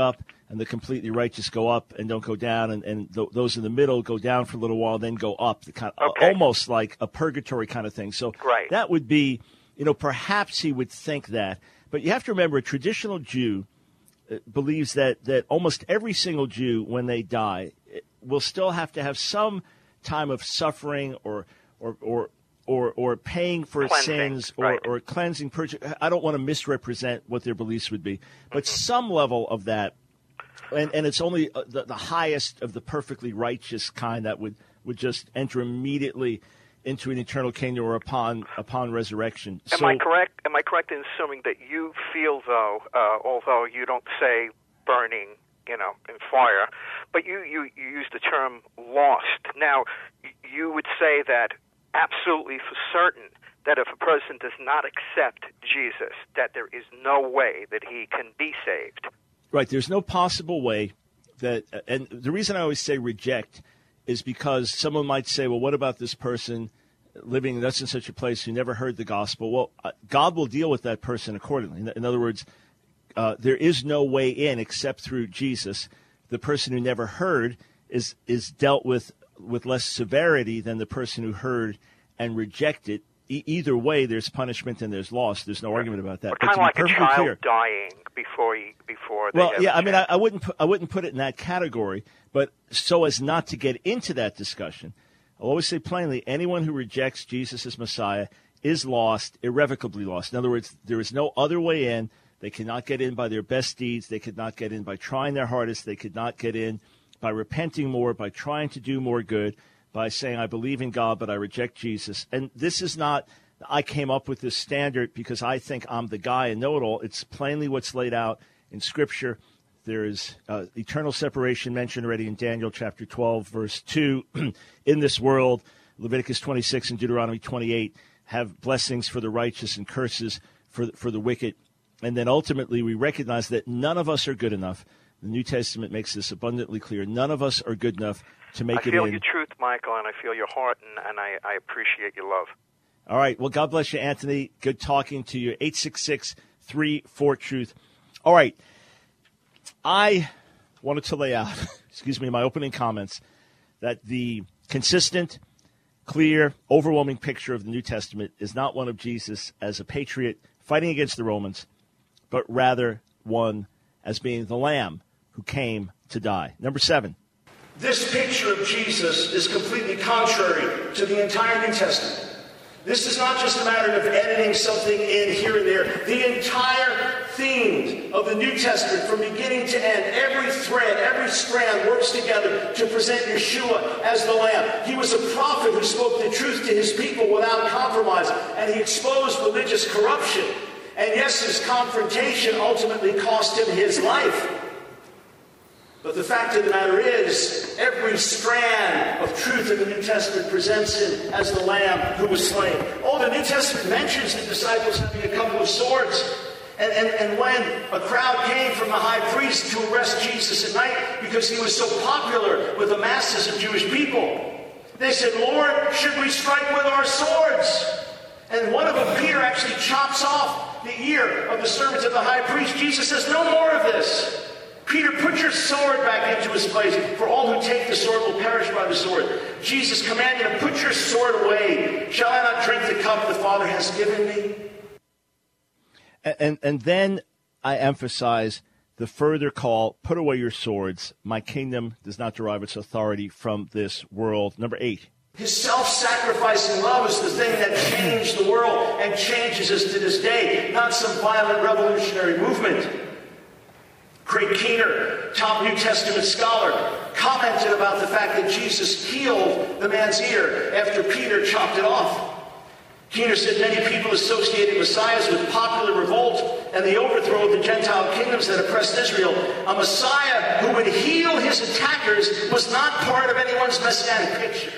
and the completely righteous go up and don't go down, and, and th- those in the middle go down for a little while, then go up, the kind of, Okay. almost like a purgatory kind of thing. So Right. that would be, you know, perhaps he would think that. But you have to remember, a traditional Jew uh, believes that, that almost every single Jew, when they die, will still have to have some time of suffering or or or or, or paying for Cleansing, sins or, right. or cleansing. Purge- I don't want to misrepresent what their beliefs would be, but Mm-hmm. some level of that. And, and it's only uh, the, the highest of the perfectly righteous kind that would, would just enter immediately into an eternal kingdom or upon upon resurrection. Am so, I correct? Am I correct in assuming that you feel, though, uh, although you don't say burning, you know, in fire, but you, you, you use the term lost. Now, y- you would say that absolutely for certain that if a person does not accept Jesus, that there is no way that he can be saved. Right. There's no possible way that, and the reason I always say reject is because someone might say, well, what about this person living in such and such a place who never heard the gospel? Well, uh, God will deal with that person accordingly. In, in other words, uh, there is no way in except through Jesus. The person who never heard is is dealt with with less severity than the person who heard and rejected. E- either way, there's punishment and there's loss. There's no argument about that. But But kind to of be like a perfectly child clear, dying before he, before they well, have yeah, a I mean, I, chance. I wouldn't, pu- I wouldn't put it in that category, but so as not to get into that discussion, I'll always say plainly: anyone who rejects Jesus as Messiah is lost, irrevocably lost. In other words, there is no other way in. They cannot get in by their best deeds. They could not get in by trying their hardest. They could not get in by repenting more, by trying to do more good, by saying, I believe in God, but I reject Jesus. And this is not, I came up with this standard because I think I'm the guy and know it all. It's plainly what's laid out in Scripture. There is uh, eternal separation mentioned already in Daniel chapter twelve, verse two. In this world, Leviticus twenty-six and Deuteronomy twenty-eight have blessings for the righteous and curses for, for the wicked. And then ultimately we recognize that none of us are good enough. The New Testament makes this abundantly clear. None of us are good enough to make I it feel in. your truth, Michael, and I feel your heart, and, and I, I appreciate your love. All right. Well, God bless you, Anthony. Good talking to you. eight six six, three four, truth. All right. I wanted to lay out, excuse me, in my opening comments, that the consistent, clear, overwhelming picture of the New Testament is not one of Jesus as a patriot fighting against the Romans, but rather one as being the Lamb who came to die. Number seven. This picture of Jesus is completely contrary to the entire New Testament. This is not just a matter of editing something in here and there. The entire theme of the New Testament, from beginning to end, every thread, every strand works together to present Yeshua as the Lamb. He was a prophet who spoke the truth to his people without compromise, and he exposed religious corruption. And yes, his confrontation ultimately cost him his life. But the fact of the matter is, every strand of truth in the New Testament presents him as the Lamb who was slain. Oh, the New Testament mentions the disciples having a couple of swords. And, and, and when a crowd came from the high priest to arrest Jesus at night because he was so popular with the masses of Jewish people, they said, Lord, should we strike with our swords? And one of them, Peter, actually chops off the ear of the servant of the high priest. Jesus says, no more of this. Peter, put your sword back into its place, for all who take the sword will perish by the sword. Jesus commanded him, put your sword away. Shall I not drink the cup the Father has given me? And, and, and then I emphasize the further call, put away your swords. My kingdom does not derive its authority from this world. Number eight. His self-sacrificing love is the thing that changed the world and changes us to this day, not some violent revolutionary movement. Craig Keener, top New Testament scholar, commented about the fact that Jesus healed the man's ear after Peter chopped it off. Keener said many people associated messiahs with popular revolt and the overthrow of the Gentile kingdoms that oppressed Israel. A Messiah who would heal his attackers was not part of anyone's messianic picture.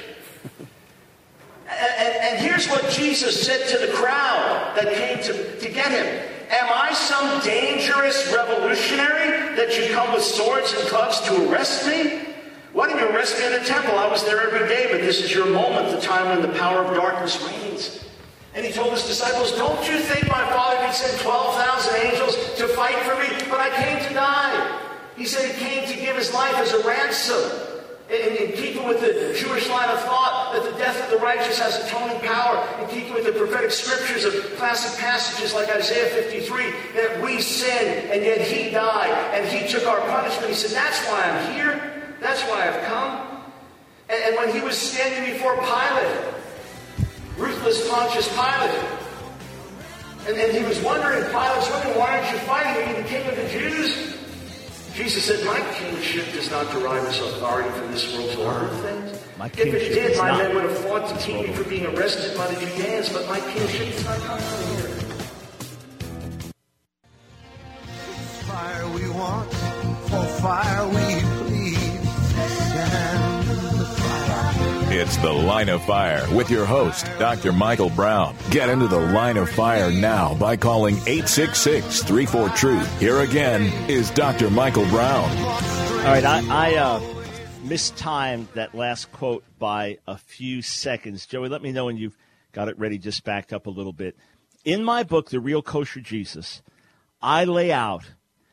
And, and, and here's what Jesus said to the crowd that came to, to get him. Am I some dangerous revolutionary that you come with swords and clubs to arrest me? Why didn't you arrest me in the temple? I was there every day, but this is your moment, the time when the power of darkness reigns. And he told his disciples, don't you think my Father could send twelve thousand angels to fight for me? But I came to die. He He said he came to give his life as a ransom. In, in keeping with the Jewish line of thought that the death of the righteous has atoning power, in keeping with the prophetic scriptures of classic passages like Isaiah fifty-three, that we sinned and yet he died and he took our punishment. He said, that's why I'm here. That's why I've come. And, and when he was standing before Pilate, ruthless Pontius Pilate, and, and he was wondering, Pilate's wondering, why aren't you fighting me, the king of the Jews? Jesus said, my kingship does not derive its authority from this world's order of things. My if it did, my men would have fought to keep me from being arrested by the Judeans, but my kingship does not come from here. Fire we want, for fire we plead. Stand the fire. It's The Line of Fire with your host, Doctor Michael Brown. Get into The Line of Fire now by calling eight six six, three four, truth. Here again is Doctor Michael Brown. All right, I, I uh, mistimed that last quote by a few seconds. Joey, let me know when you've got it ready, just backed up a little bit. In my book, The Real Kosher Jesus, I lay out,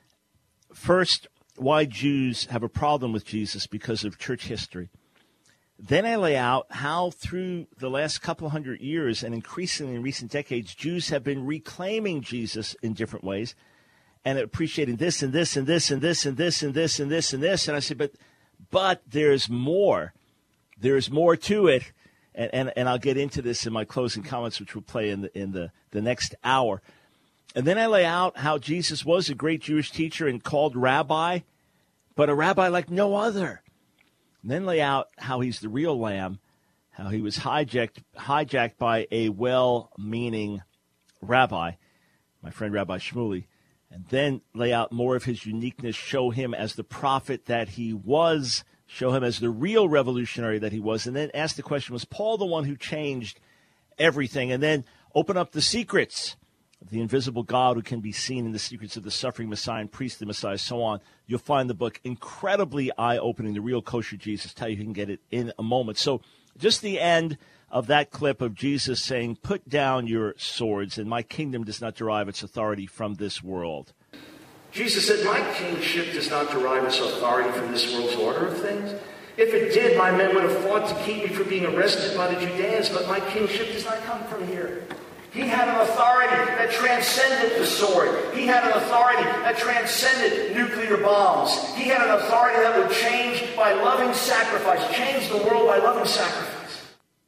first, why Jews have a problem with Jesus because of church history. Then I lay out how through the last couple hundred years and increasingly in recent decades, Jews have been reclaiming Jesus in different ways and appreciating this and this and this and this and this and this and this and this. And I said, but but there's more. There's more to it. And, and, and I'll get into this in my closing comments, which we'll play in the, in the, the next hour. And then I lay out how Jesus was a great Jewish teacher and called rabbi, but a rabbi like no other. And then lay out how he's the real lamb, how he was hijacked hijacked by a well-meaning rabbi, my friend Rabbi Shmuley, and then lay out more of his uniqueness, show him as the prophet that he was, show him as the real revolutionary that he was, and then ask the question, was Paul the one who changed everything? And then open up the secrets of the invisible God who can be seen in the secrets of the suffering Messiah and priest of the Messiah, so on. You'll find the book incredibly eye-opening, The Real Kosher Jesus. Tell you you can get it in a moment. So just the end of that clip of Jesus saying, put down your swords, and my kingdom does not derive its authority from this world. Jesus said, my kingship does not derive its authority from this world's order of things. If it did, my men would have fought to keep me from being arrested by the Judeans, but my kingship does not come from here. He had an authority that transcended the sword. He had an authority that transcended nuclear bombs. He had an authority that would change by loving sacrifice, change the world by loving sacrifice.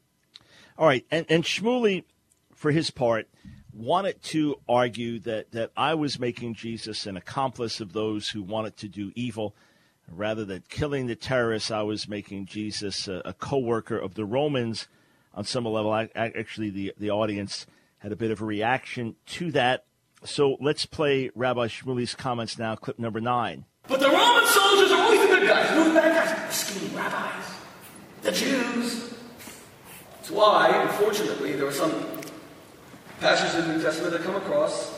All right, and, and Shmuley, for his part, wanted to argue that, that I was making Jesus an accomplice of those who wanted to do evil. Rather than killing the terrorists, I was making Jesus a, a co-worker of the Romans on some level. I, I, actually, the, the audience had a bit of a reaction to that. So let's play Rabbi Shmuley's comments now, clip number nine. But the Roman soldiers are always the good guys. Who are the bad guys? The scheming rabbis. The Jews. That's why, unfortunately, there are some passages in the New Testament that come across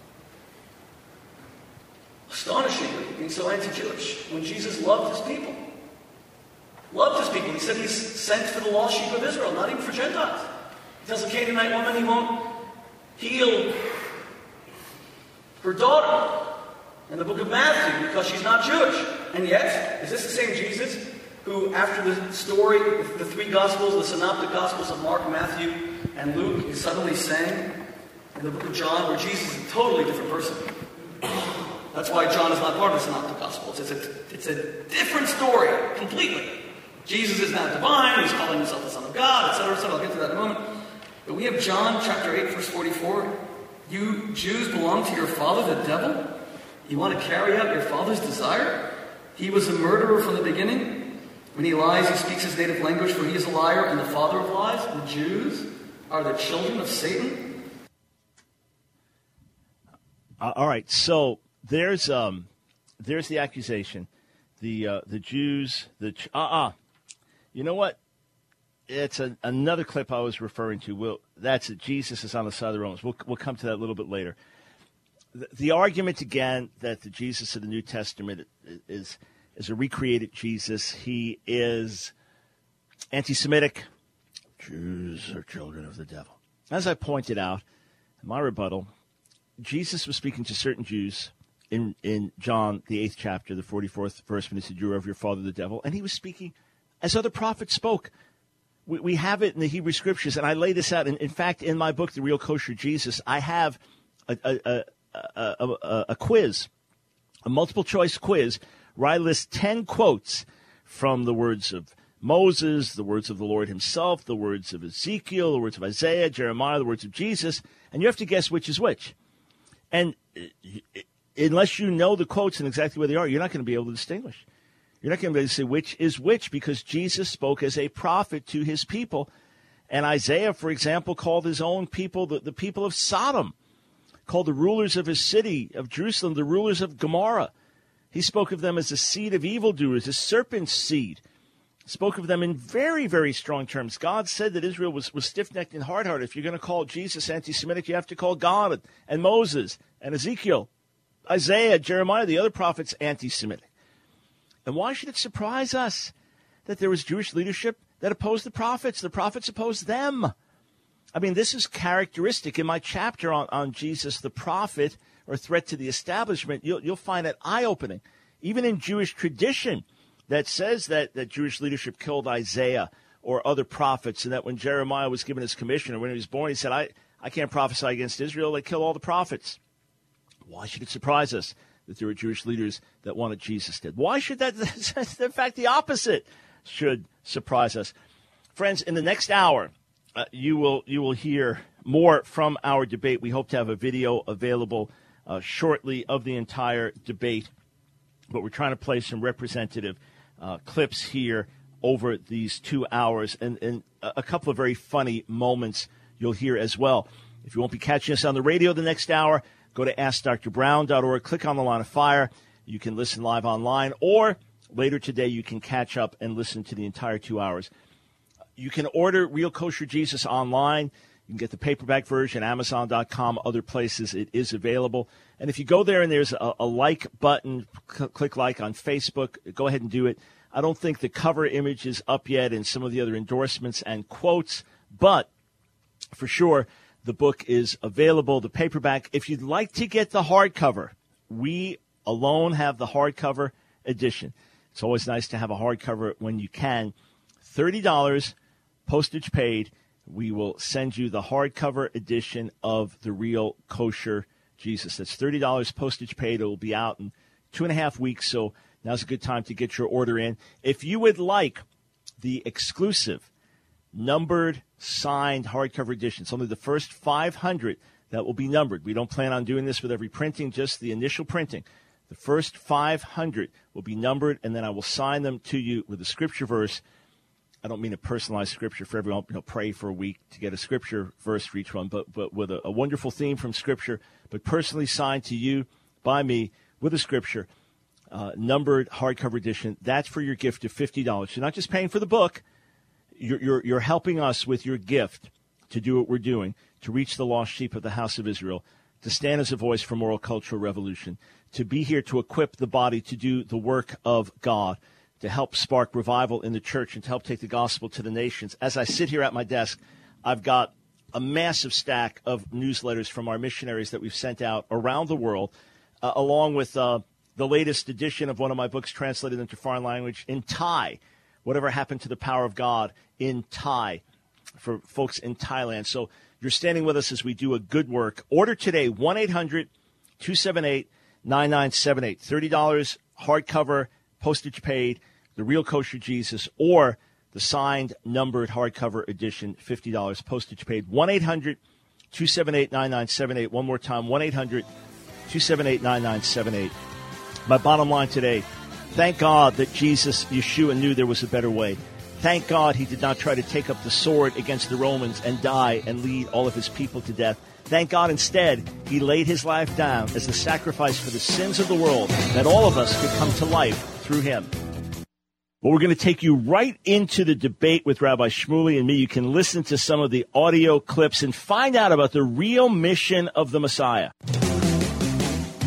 astonishingly being so anti-Jewish when Jesus loved his people. Loved his people. He said he's sent for the lost sheep of Israel, not even for Gentiles. He tells a Canaanite woman he won't heal her daughter in the book of Matthew because she's not Jewish. And yet, is this the same Jesus who, after the story, the three Gospels, the synoptic Gospels of Mark, Matthew, and Luke, is suddenly saying in the book of John, where Jesus is a totally different person? That's why John is not part of the synoptic Gospels. It's a, it's a different story, completely. Jesus is not divine, he's calling himself the Son of God, et cetera, et cetera. I'll get to that in a moment. But we have John chapter eight, verse forty-four. You Jews belong to your father, the devil? You want to carry out your father's desire? He was a murderer from the beginning. When he lies, he speaks his native language, for he is a liar and the father of lies. The Jews are the children of Satan. Uh, all right, so there's um, there's the accusation. The uh, the Jews, the ch- uh-uh. You know what? It's a, another clip I was referring to. We'll, that's it. Jesus is on the side of the Romans. We'll, we'll come to that a little bit later. The, the argument, again, that the Jesus of the New Testament is, is a recreated Jesus. He is anti-Semitic. Jews are children of the devil. As I pointed out in my rebuttal, Jesus was speaking to certain Jews in, in John, the eighth chapter, the forty-fourth verse, when he said, "You are of your father, the devil." And he was speaking as other prophets spoke. We, we have it in the Hebrew Scriptures, and I lay this out. In, in fact, in my book, The Real Kosher Jesus, I have a, a, a, a, a, a quiz, a multiple-choice quiz, where I list ten quotes from the words of Moses, the words of the Lord himself, the words of Ezekiel, the words of Isaiah, Jeremiah, the words of Jesus, and you have to guess which is which. And unless you know the quotes and exactly where they are, you're not going to be able to distinguish. You're not going to be able to say which is which, because Jesus spoke as a prophet to his people. And Isaiah, for example, called his own people the, the people of Sodom, called the rulers of his city, of Jerusalem, the rulers of Gomorrah. He spoke of them as a seed of evildoers, a serpent's seed. Spoke of them in very, very strong terms. God said that Israel was, was stiff-necked and hard-hearted. If you're going to call Jesus anti-Semitic, you have to call God and Moses and Ezekiel, Isaiah, Jeremiah, the other prophets, anti-Semitic. And why should it surprise us that there was Jewish leadership that opposed the prophets? The prophets opposed them. I mean, this is characteristic. In my chapter on, on Jesus the prophet, or threat to the establishment, you'll, you'll find it eye-opening. Even in Jewish tradition, that says that, that Jewish leadership killed Isaiah or other prophets, and that when Jeremiah was given his commission, or when he was born, he said, I, I can't prophesy against Israel. They kill all the prophets. Why should it surprise us that there were Jewish leaders that wanted Jesus dead? Why should that, in fact, the opposite should surprise us? Friends, in the next hour, uh, you will you will hear more from our debate. We hope to have a video available uh, shortly of the entire debate, but we're trying to play some representative Uh, clips here over these two hours, and, and a couple of very funny moments you'll hear as well. If you won't be catching us on the radio the next hour, go to ask dr brown dot org, click on the Line of Fire. You can listen live online, or later today you can catch up and listen to the entire two hours. You can order Real Kosher Jesus online. You can get the paperback version, amazon dot com, other places it is available. And if you go there and there's a, a like button, cl- click like on Facebook, go ahead and do it. I don't think the cover image is up yet and some of the other endorsements and quotes, but for sure the book is available, the paperback. If you'd like to get the hardcover, we alone have the hardcover edition. It's always nice to have a hardcover when you can. thirty dollars, postage paid. We will send you the hardcover edition of The Real Kosher Jesus. That's thirty dollars, postage paid. It will be out in two and a half weeks, so now's a good time to get your order in. If you would like the exclusive, numbered, signed hardcover edition, it's only the first five hundred that will be numbered. We don't plan on doing this with every printing, just the initial printing. The first five hundred will be numbered, and then I will sign them to you with a scripture verse. I don't mean a personalized scripture for everyone, you know, pray for a week to get a scripture verse for each one, but, but with a, a wonderful theme from Scripture, but personally signed to you by me with a scripture, uh, numbered hardcover edition. That's for your gift of fifty dollars. You're not just paying for the book. You're, you're, you're helping us with your gift to do what we're doing, to reach the lost sheep of the house of Israel, to stand as a voice for moral cultural revolution, to be here to equip the body to do the work of God, to help spark revival in the church and to help take the gospel to the nations. As I sit here at my desk, I've got a massive stack of newsletters from our missionaries that we've sent out around the world, uh, along with uh, the latest edition of one of my books translated into foreign language in Thai, Whatever Happened to the Power of God in Thai, for folks in Thailand. So you're standing with us as we do a good work. Order today, one eight hundred two seven eight nine nine seven eight. thirty dollars, hardcover, postage paid, The Real Kosher Jesus, or the signed, numbered hardcover edition, fifty dollars, postage paid. one eight hundred two seven eight nine nine seven eight. One more time, one eight hundred two seven eight nine nine seven eight. My bottom line today, thank God that Jesus, Yeshua, knew there was a better way. Thank God he did not try to take up the sword against the Romans and die and lead all of his people to death. Thank God instead he laid his life down as the sacrifice for the sins of the world, that all of us could come to life through him. Well, we're going to take you right into the debate with Rabbi Shmuley and me. You can listen to some of the audio clips and find out about the real mission of the Messiah.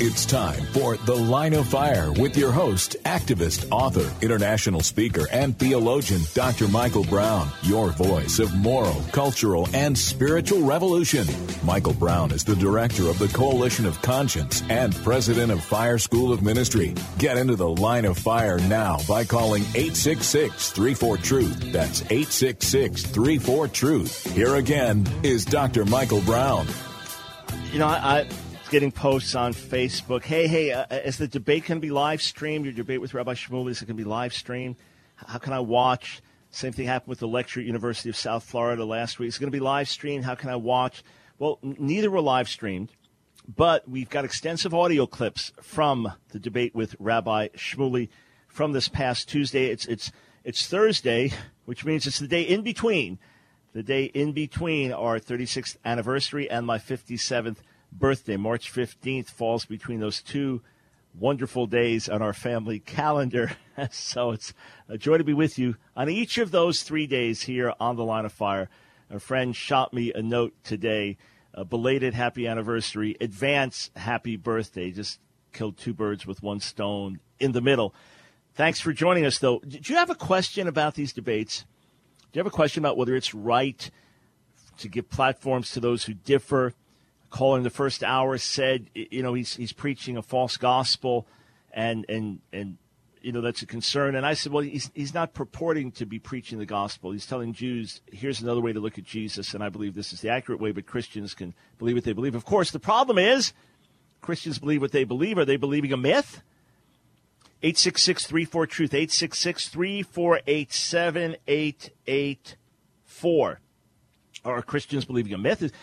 It's time for The Line of Fire with your host, activist, author, international speaker, and theologian, Doctor Michael Brown, your voice of moral, cultural, and spiritual revolution. Michael Brown is the director of the Coalition of Conscience and president of Fire School of Ministry. Get into The Line of Fire now by calling eight six six, three four, TRUTH. That's eight six six, three four, TRUTH. Here again is Doctor Michael Brown. You know, I... I getting posts on Facebook. Hey, hey, uh, is the debate going to be live streamed? Your debate with Rabbi Shmuley, is it going to be live streamed? How can I watch? Same thing happened with the lecture at University of South Florida last week. It's going to be live streamed. How can I watch? Well, n- neither were live streamed, but we've got extensive audio clips from the debate with Rabbi Shmuley from this past Tuesday. It's it's it's Thursday, which means it's the day in between, the day in between our thirty-sixth anniversary and my fifty-seventh birthday. March fifteenth falls between those two wonderful days on our family calendar. So it's a joy to be with you on each of those three days here on The Line of Fire. A friend shot me a note today, a belated happy anniversary, advance happy birthday. Just killed two birds with one stone in the middle. Thanks for joining us, though. Did you have a question about these debates? Do you have a question about whether it's right to give platforms to those who differ? Caller in the first hour said, you know, he's he's preaching a false gospel, and and and you know that's a concern. And I said, well, he's he's not purporting to be preaching the gospel. He's telling Jews, here's another way to look at Jesus, and I believe this is the accurate way. But Christians can believe what they believe. Of course, the problem is Christians believe what they believe. Are they believing a myth? eight six six, three four, TRUTH. eight six six, three four eight, seven eight eight four. Are Christians believing a myth?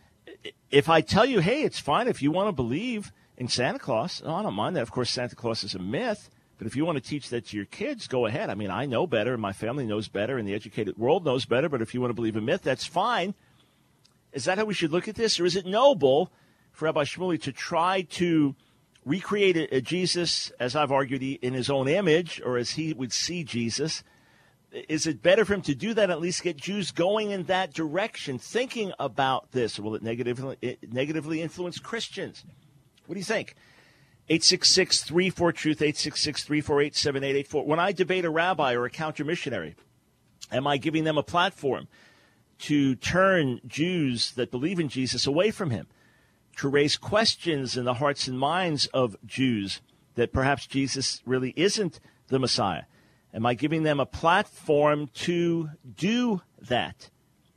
If I tell you, hey, it's fine if you want to believe in Santa Claus, oh, I don't mind that. Of course, Santa Claus is a myth, but if you want to teach that to your kids, go ahead. I mean, I know better, and my family knows better, and the educated world knows better, but if you want to believe a myth, that's fine. Is that how we should look at this, or is it noble for Rabbi Shmuley to try to recreate a, a Jesus, as I've argued, in his own image, or as he would see Jesus? Is it better for him to do that, at least get Jews going in that direction, thinking about this? Will it negatively, it negatively influence Christians? What do you think? eight six six, three four, TRUTH, eight six six, three four eight, seven eight eight four. When I debate a rabbi or a counter-missionary, am I giving them a platform to turn Jews that believe in Jesus away from him, to raise questions in the hearts and minds of Jews that perhaps Jesus really isn't the Messiah? Am I giving them a platform to do that?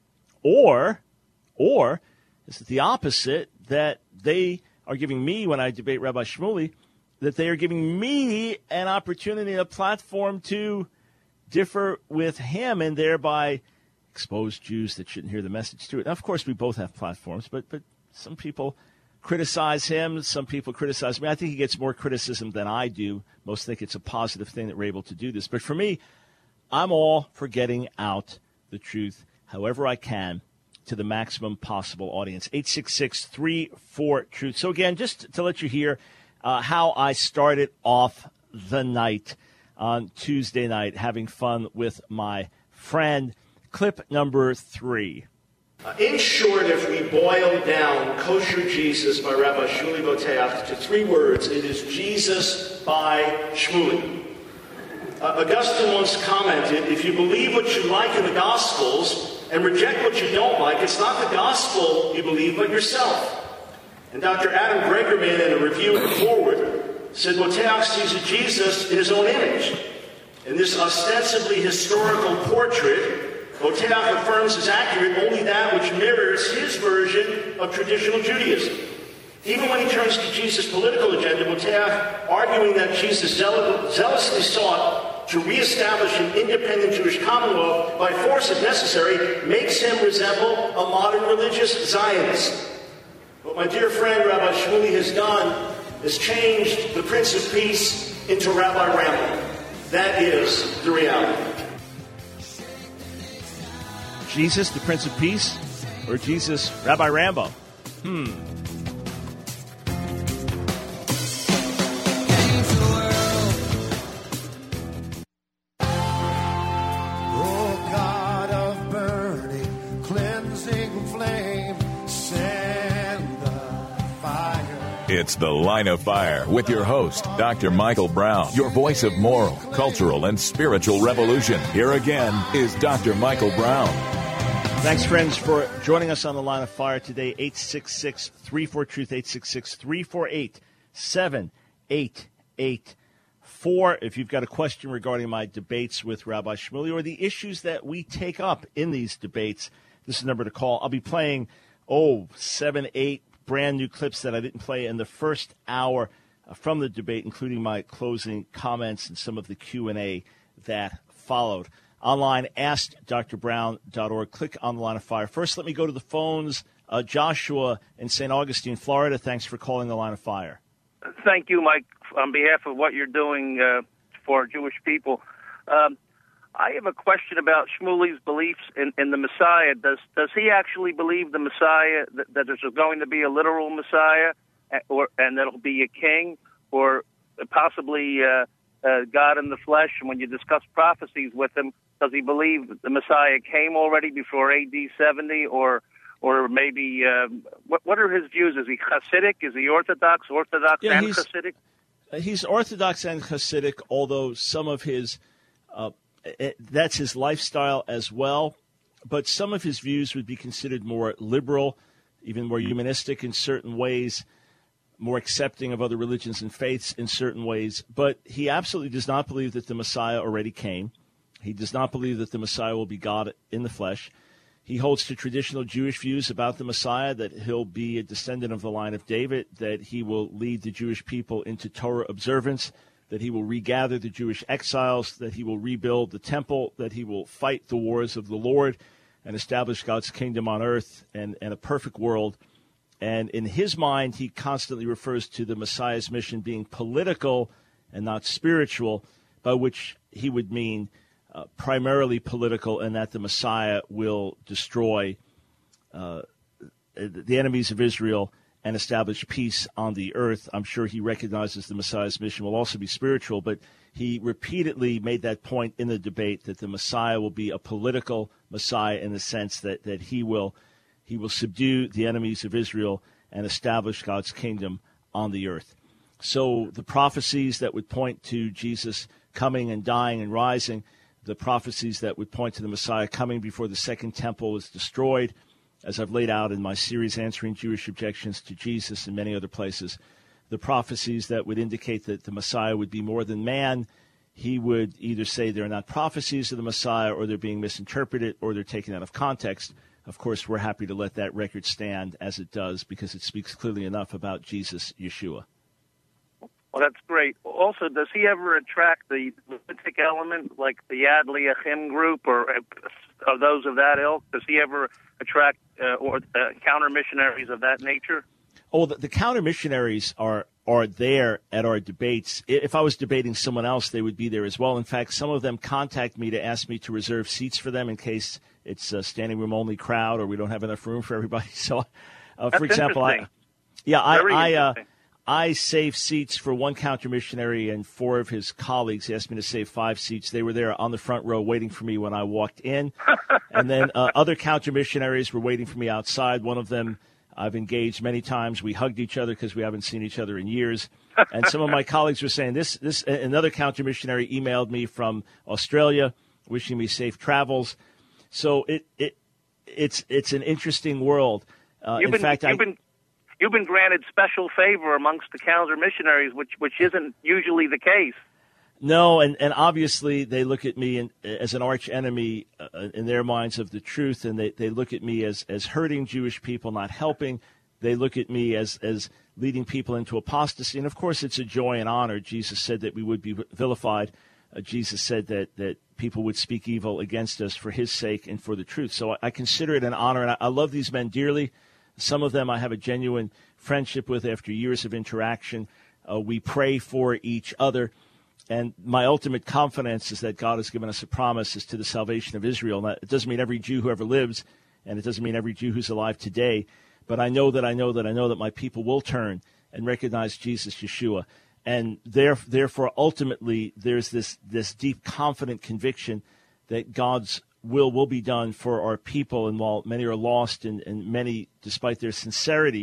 Or, or is it the opposite, that they are giving me, when I debate Rabbi Shmuley, that they are giving me an opportunity, a platform to differ with him and thereby expose Jews that shouldn't hear the message to it? Now, of course, we both have platforms, but but some people criticize him. Some people criticize me. I think he gets more criticism than I do. Most think it's a positive thing that we're able to do this. But for me, I'm all for getting out the truth however I can to the maximum possible audience. eight six six, three four, TRUTH. So again, just to let you hear uh, how I started off the night on Tuesday night, having fun with my friend. Clip number three. Uh, in short, if we boil down Kosher Jesus by Rabbi Shmuley Boteach to three words, it is Jesus by Shmuley. Uh, Augustine once commented, if you believe what you like in the Gospels and reject what you don't like, it's not the Gospel you believe, but yourself. And Doctor Adam Gregerman, in a review in the Forward, said Boteach sees a Jesus in his own image. In this ostensibly historical portrait, Boteach affirms is accurate only that which mirrors his version of traditional Judaism. Even when he turns to Jesus' political agenda, Boteach, arguing that Jesus zeal- zealously sought to reestablish an independent Jewish commonwealth by force if necessary, makes him resemble a modern religious Zionist. What my dear friend Rabbi Shmuley has done is changed the Prince of Peace into Rabbi Rambo. That is the reality. Jesus, the Prince of Peace, or Jesus, Rabbi Rambo? Hmm. Oh, God of burning, cleansing flame, send the fire. It's The Line of Fire with your host, Doctor Michael Brown, your voice of moral, cultural, and spiritual revolution. Here again is Doctor Michael Brown. Thanks, friends, for joining us on The Line of Fire today. eight six six, three four, truth, eight six six, three four eight, seven eight eight four. If you've got a question regarding my debates with Rabbi Shmuley or the issues that we take up in these debates, this is the number to call. I'll be playing, oh, seven, eight brand new clips that I didn't play in the first hour uh, from the debate, including my closing comments and some of the Q and A that followed. Online, ask dr brown dot org. Click on The Line of Fire. First, let me go to the phones. Uh, Joshua in Saint Augustine, Florida. Thanks for calling The Line of Fire. Thank you, Mike, on behalf of what you're doing uh, for Jewish people. Um, I have a question about Shmuley's beliefs in, in the Messiah. Does does he actually believe the Messiah, that, that there's going to be a literal Messiah, or and that it'll be a king, or possibly uh, uh, God in the flesh? And when you discuss prophecies with him, does he believe that the Messiah came already before A D seventy, or or maybe uh, what what are his views? Is he Hasidic? Is he Orthodox? Orthodox yeah, and he's, Hasidic? He's Orthodox and Hasidic, although some of his uh, it, that's his lifestyle as well. But some of his views would be considered more liberal, even more humanistic in certain ways, more accepting of other religions and faiths in certain ways. But he absolutely does not believe that the Messiah already came. He does not believe that the Messiah will be God in the flesh. He holds to traditional Jewish views about the Messiah, that he'll be a descendant of the line of David, that he will lead the Jewish people into Torah observance, that he will regather the Jewish exiles, that he will rebuild the temple, that he will fight the wars of the Lord and establish God's kingdom on earth and, and a perfect world. And in his mind, he constantly refers to the Messiah's mission being political and not spiritual, by which he would mean Uh, primarily political, and that the Messiah will destroy uh, the enemies of Israel and establish peace on the earth. I'm sure he recognizes the Messiah's mission will also be spiritual, but he repeatedly made that point in the debate that the Messiah will be a political Messiah in the sense that, that he will he will subdue the enemies of Israel and establish God's kingdom on the earth. So the prophecies that would point to Jesus coming and dying and rising, the prophecies that would point to the Messiah coming before the second temple is destroyed, as I've laid out in my series Answering Jewish Objections to Jesus and many other places, the prophecies that would indicate that the Messiah would be more than man, he would either say they're not prophecies of the Messiah, or they're being misinterpreted, or they're taken out of context. Of course, we're happy to let that record stand as it does, because it speaks clearly enough about Jesus, Yeshua. Well, that's great. Also, does he ever attract the Levitic element, like the Yad Liachim group, or are those of that ilk? Does he ever attract uh, or uh, counter missionaries of that nature? Oh, the, the counter missionaries are are there at our debates. If I was debating someone else, they would be there as well. In fact, some of them contact me to ask me to reserve seats for them in case it's a standing room only crowd or we don't have enough room for everybody. So, uh, for example, I yeah, I. I uh, I saved seats for one counter missionary and four of his colleagues. He asked me to save five seats. They were there on the front row waiting for me when I walked in. And then uh, other counter missionaries were waiting for me outside. One of them I've engaged many times. We hugged each other because we haven't seen each other in years. And some of my colleagues were saying this. This another counter missionary emailed me from Australia wishing me safe travels. So it it it's it's an interesting world. Uh, in been, fact, I. Been- You've been granted special favor amongst the counter missionaries, which which isn't usually the case. No, and, and obviously they look at me in, as an arch enemy uh, in their minds of the truth, and they, they look at me as, as hurting Jewish people, not helping. They look at me as, as leading people into apostasy. And, of course, it's a joy and honor. Jesus said that we would be vilified. Uh, Jesus said that, that people would speak evil against us for his sake and for the truth. So I, I consider it an honor, and I, I love these men dearly. Some of them I have a genuine friendship with after years of interaction. Uh, we pray for each other. And my ultimate confidence is that God has given us a promise as to the salvation of Israel. Now, it doesn't mean every Jew who ever lives, and it doesn't mean every Jew who's alive today. But I know that I know that I know that my people will turn and recognize Jesus, Yeshua. And there, therefore, ultimately, there's this, this deep, confident conviction that God's will will be done for our people. And while many are lost and, and many, despite their sincerity,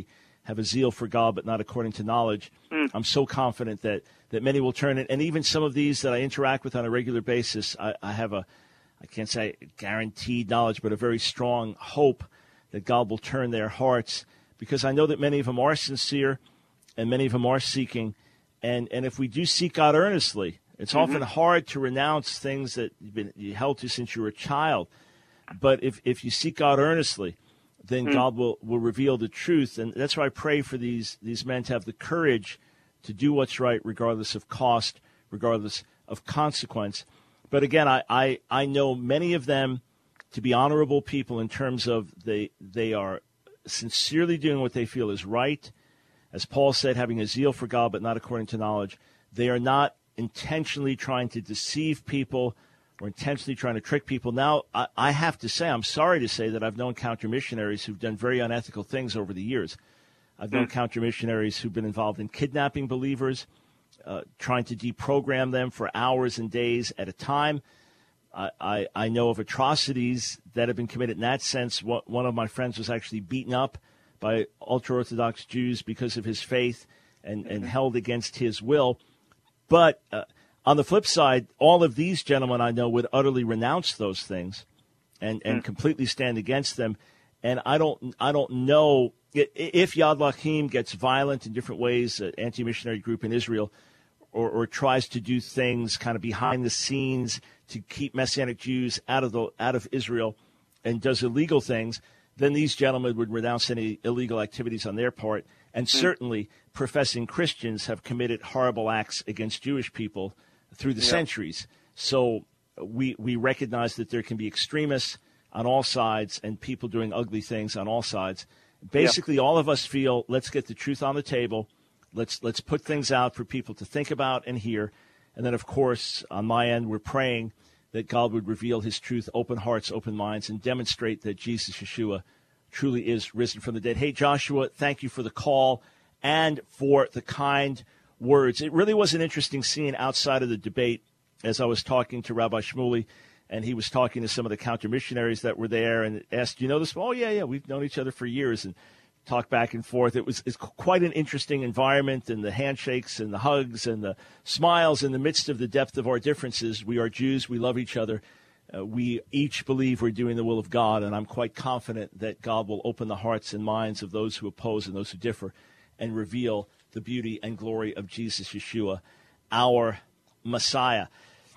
have a zeal for God, but not according to knowledge. Mm. I'm so confident that, that many will turn it. And even some of these that I interact with on a regular basis, I, I have a, I can't say guaranteed knowledge, but a very strong hope that God will turn their hearts, because I know that many of them are sincere and many of them are seeking. And, and if we do seek God earnestly, it's mm-hmm. often hard to renounce things that you've been you held to since you were a child. But if, if you seek God earnestly, then mm. God will, will reveal the truth. And that's why I pray for these, these men to have the courage to do what's right, regardless of cost, regardless of consequence. But again, I, I, I know many of them to be honorable people in terms of they they are sincerely doing what they feel is right. As Paul said, having a zeal for God, but not according to knowledge. They are not intentionally trying to deceive people or intentionally trying to trick people. Now, I, I have to say, I'm sorry to say that I've known counter missionaries who've done very unethical things over the years. I've known mm. counter missionaries who've been involved in kidnapping believers, uh, trying to deprogram them for hours and days at a time. I, I, I know of atrocities that have been committed in that sense. One of my friends was actually beaten up by ultra-Orthodox Jews because of his faith and, mm-hmm. and held against his will. But uh, on the flip side, all of these gentlemen I know would utterly renounce those things and, and mm. completely stand against them. And I don't I don't know if Yad L'Achim gets violent in different ways, an anti-missionary group in Israel, or, or tries to do things kind of behind the scenes to keep Messianic Jews out of the out of Israel and does illegal things, then these gentlemen would renounce any illegal activities on their part. And mm. certainly professing Christians have committed horrible acts against Jewish people through the yeah. centuries. So we we recognize that there can be extremists on all sides and people doing ugly things on all sides. Basically, yeah. all of us feel, let's get the truth on the table. Let's let's put things out for people to think about and hear. And then, of course, on my end, we're praying that God would reveal his truth, open hearts, open minds, and demonstrate that Jesus Yeshua truly is risen from the dead. Hey, Joshua, thank you for the call and for the kind words. It really was an interesting scene outside of the debate as I was talking to Rabbi Shmuley, and he was talking to some of the counter-missionaries that were there and asked, you know this? Oh, yeah, yeah, we've known each other for years, and talked back and forth. It was it's quite an interesting environment, and the handshakes and the hugs and the smiles in the midst of the depth of our differences. We are Jews. We love each other. Uh, we each believe we're doing the will of God, and I'm quite confident that God will open the hearts and minds of those who oppose and those who differ and reveal the beauty and glory of Jesus Yeshua, our Messiah.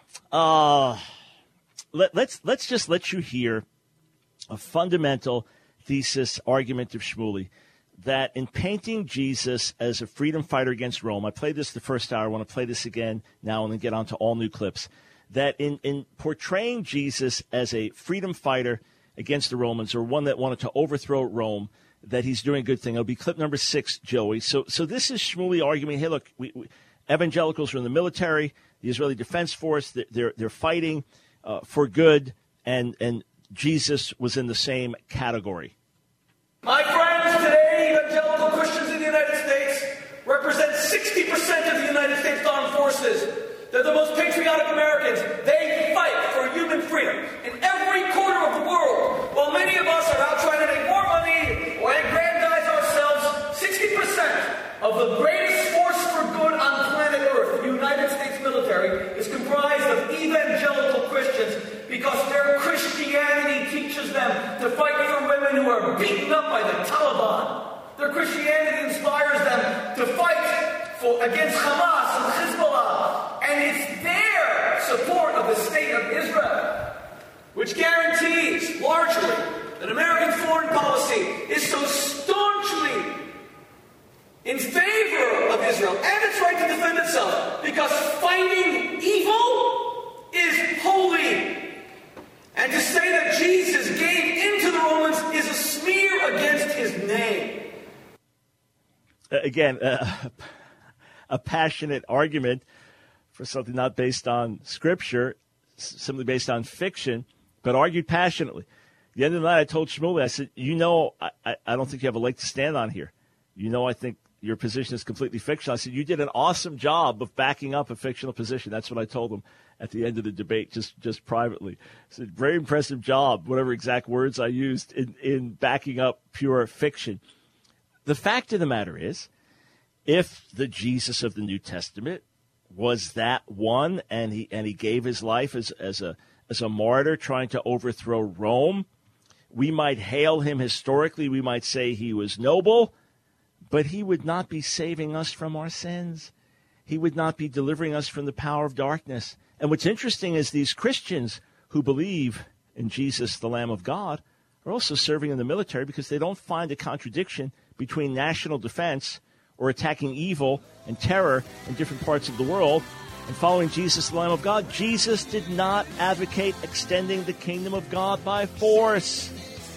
Uh, let, let's let's just let you hear a fundamental thesis argument of Shmuley that in painting Jesus as a freedom fighter against Rome, I played this the first hour, I want to play this again now and then get on to all new clips, that in, in portraying Jesus as a freedom fighter against the Romans, or one that wanted to overthrow Rome, that he's doing a good thing. It'll be clip number six, Joey. So so this is Shmuley arguing, hey, look, we, we, evangelicals are in the military, the Israeli Defense Force, they're, they're, they're fighting uh, for good, and, and Jesus was in the same category. My friends, today, evangelical Christians in the United States represent sixty percent of the United States Armed Forces. They're the most patriotic Americans. They fight for human freedom in every corner of the world. While many of us are out trying to make more money or aggrandize ourselves, sixty percent of the greatest force for good on planet Earth, the United States military, is comprised of evangelical Christians, because their Christianity teaches them to fight for women who are beaten up by the Taliban. Their Christianity inspires them to fight for, against Hamas and Hezbollah. And it's their support of the state of Israel which guarantees, largely, that American foreign policy is so staunchly in favor of Israel and its right to defend itself, because fighting evil is holy. And to say that Jesus gave into the Romans is a smear against his name. Uh, again, uh, a passionate argument for something not based on Scripture, simply based on fiction, but argued passionately. At the end of the night, I told Shmuley, I said, you know, I, I, I don't think you have a leg to stand on here. You know, I think your position is completely fictional. I said, you did an awesome job of backing up a fictional position. That's what I told him at the end of the debate, just just privately. I said, very impressive job, whatever exact words I used in, in backing up pure fiction. the fact of the matter is, if the Jesus of the New Testament was that one, and he and he gave his life as as a as a martyr trying to overthrow Rome, we might hail him historically. We might say he was noble, but he would not be saving us from our sins. He would not be delivering us from the power of darkness. And what's interesting is these Christians who believe in Jesus, the Lamb of God, are also serving in the military because they don't find a contradiction between national defense or attacking evil and terror in different parts of the world and following Jesus, the Lamb of God. Jesus did not advocate extending the kingdom of God by force.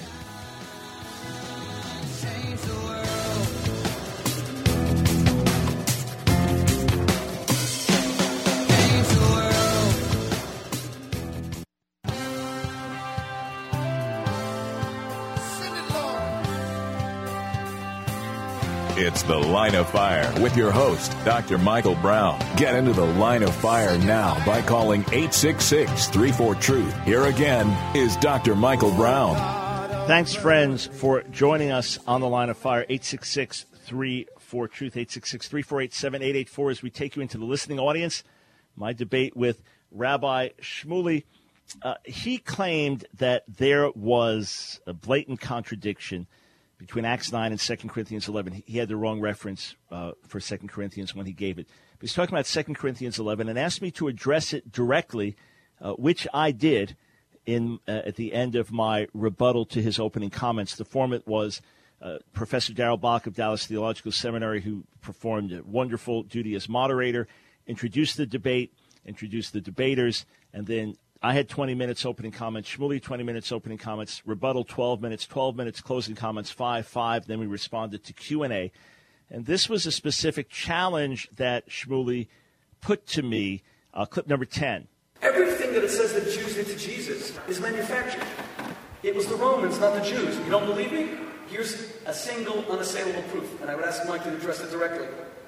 It's The Line of Fire with your host, Doctor Michael Brown. Get into The Line of Fire now by calling eight six six, three four, truth. Here again is Doctor Michael Brown. Thanks, friends, for joining us on The Line of Fire. eight six six, three four, truth, eight six six, three four eight, seven eight eight four as we take you into the listening audience. My debate with Rabbi Shmuley. Uh, he claimed that there was a blatant contradiction between Acts nine and Second Corinthians eleven. He had the wrong reference uh, for Second Corinthians when he gave it. But he's talking about Second Corinthians eleven and asked me to address it directly, uh, which I did in uh, at the end of my rebuttal to his opening comments. The format was uh, Professor Darrell Bach of Dallas Theological Seminary, who performed a wonderful duty as moderator, introduced the debate, introduced the debaters, and then I had twenty minutes opening comments, Shmuley twenty minutes opening comments, rebuttal twelve minutes, twelve minutes closing comments, five, five. Then we responded to Q and A. And this was a specific challenge that Shmuley put to me, uh, clip number ten. Everything that it says that Jews did to Jesus is manufactured. It was the Romans, not the Jews. You don't believe me? Here's a single, unassailable proof, and I would ask Mike to address it directly.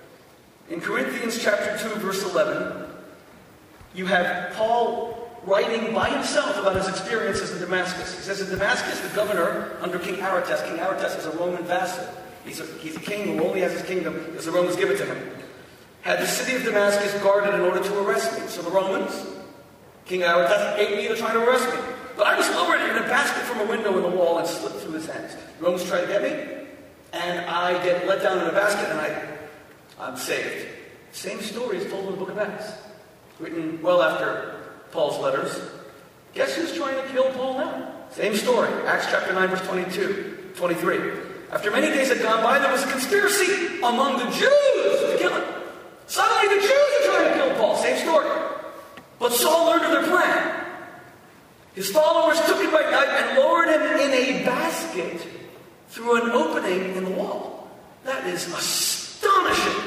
In Corinthians chapter two, verse eleven, you have Paul writing by himself about his experiences in Damascus. He says in Damascus, the governor under King Aretas, King Aretas is a Roman vassal. He's a, he's a king who only has his kingdom because the Romans give it to him. Had the city of Damascus guarded in order to arrest me. So the Romans, King Aretas, ate me to try to arrest me. But I was lowered in a basket from a window in the wall and slipped through his hands. The Romans tried to get me, and I get let down in a basket, and I, I'm saved. Same story is told in the book of Acts, written well after Paul's letters. Guess who's trying to kill Paul now? Same story. Acts chapter nine, verse twenty-two, twenty-three. After many days had gone by, there was a conspiracy among the Jews to kill him. Suddenly the Jews are trying to kill Paul. Same story. But Saul learned of their plan. His followers took him by night and lowered him in a basket through an opening in the wall. That is astonishing.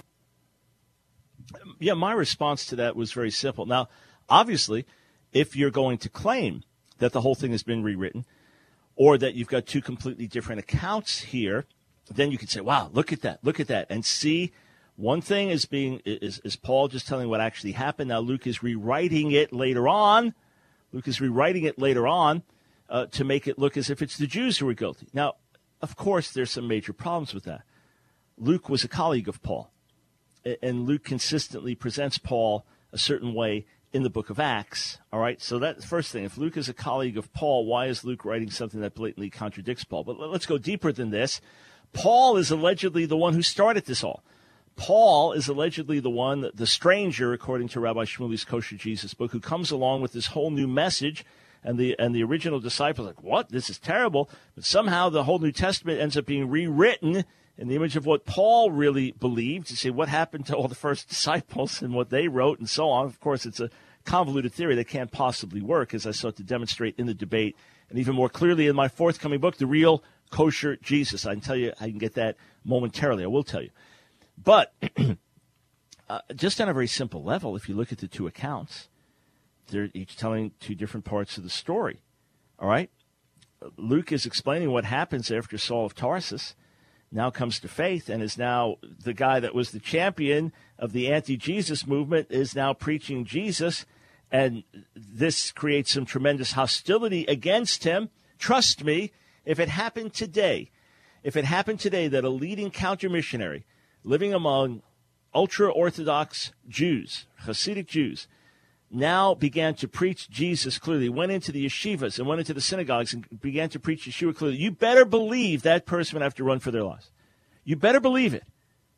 Yeah, my response to that was very simple. Now, obviously, if you're going to claim that the whole thing has been rewritten or that you've got two completely different accounts here, then you could say, wow, look at that, look at that. And see, one thing is being is, is Paul just telling what actually happened. Now, Luke is rewriting it later on. Luke is rewriting it later on uh, to make it look as if it's the Jews who were guilty. Now, of course, there's some major problems with that. Luke was a colleague of Paul, and Luke consistently presents Paul a certain way in the book of Acts, all right? So that's the first thing. If Luke is a colleague of Paul, why is Luke writing something that blatantly contradicts Paul? But let's go deeper than this. Paul is allegedly the one who started this all. Paul is allegedly the one, the stranger, according to Rabbi Shmuley's Kosher Jesus book, who comes along with this whole new message, and the and the original disciples are like, what? This is terrible. But somehow the whole New Testament ends up being rewritten in the image of what Paul really believed. You say, what happened to all the first disciples and what they wrote and so on? Of course, it's a convoluted theory that can't possibly work, as I sought to demonstrate in the debate, and even more clearly in my forthcoming book, The Real Kosher Jesus. I can tell you, I can get that momentarily. I will tell you. But uh, just on a very simple level, if you look at the two accounts, they're each telling two different parts of the story. All right? Luke is explaining what happens after Saul of Tarsus now comes to faith and is now the guy that was the champion of the anti-Jesus movement is now preaching Jesus, and this creates some tremendous hostility against him. Trust me, if it happened today, if it happened today that a leading counter-missionary living among ultra-Orthodox Jews, Hasidic Jews, now began to preach Jesus clearly, went into the yeshivas and went into the synagogues and began to preach Yeshua clearly, you better believe that person would have to run for their lives. You better believe it.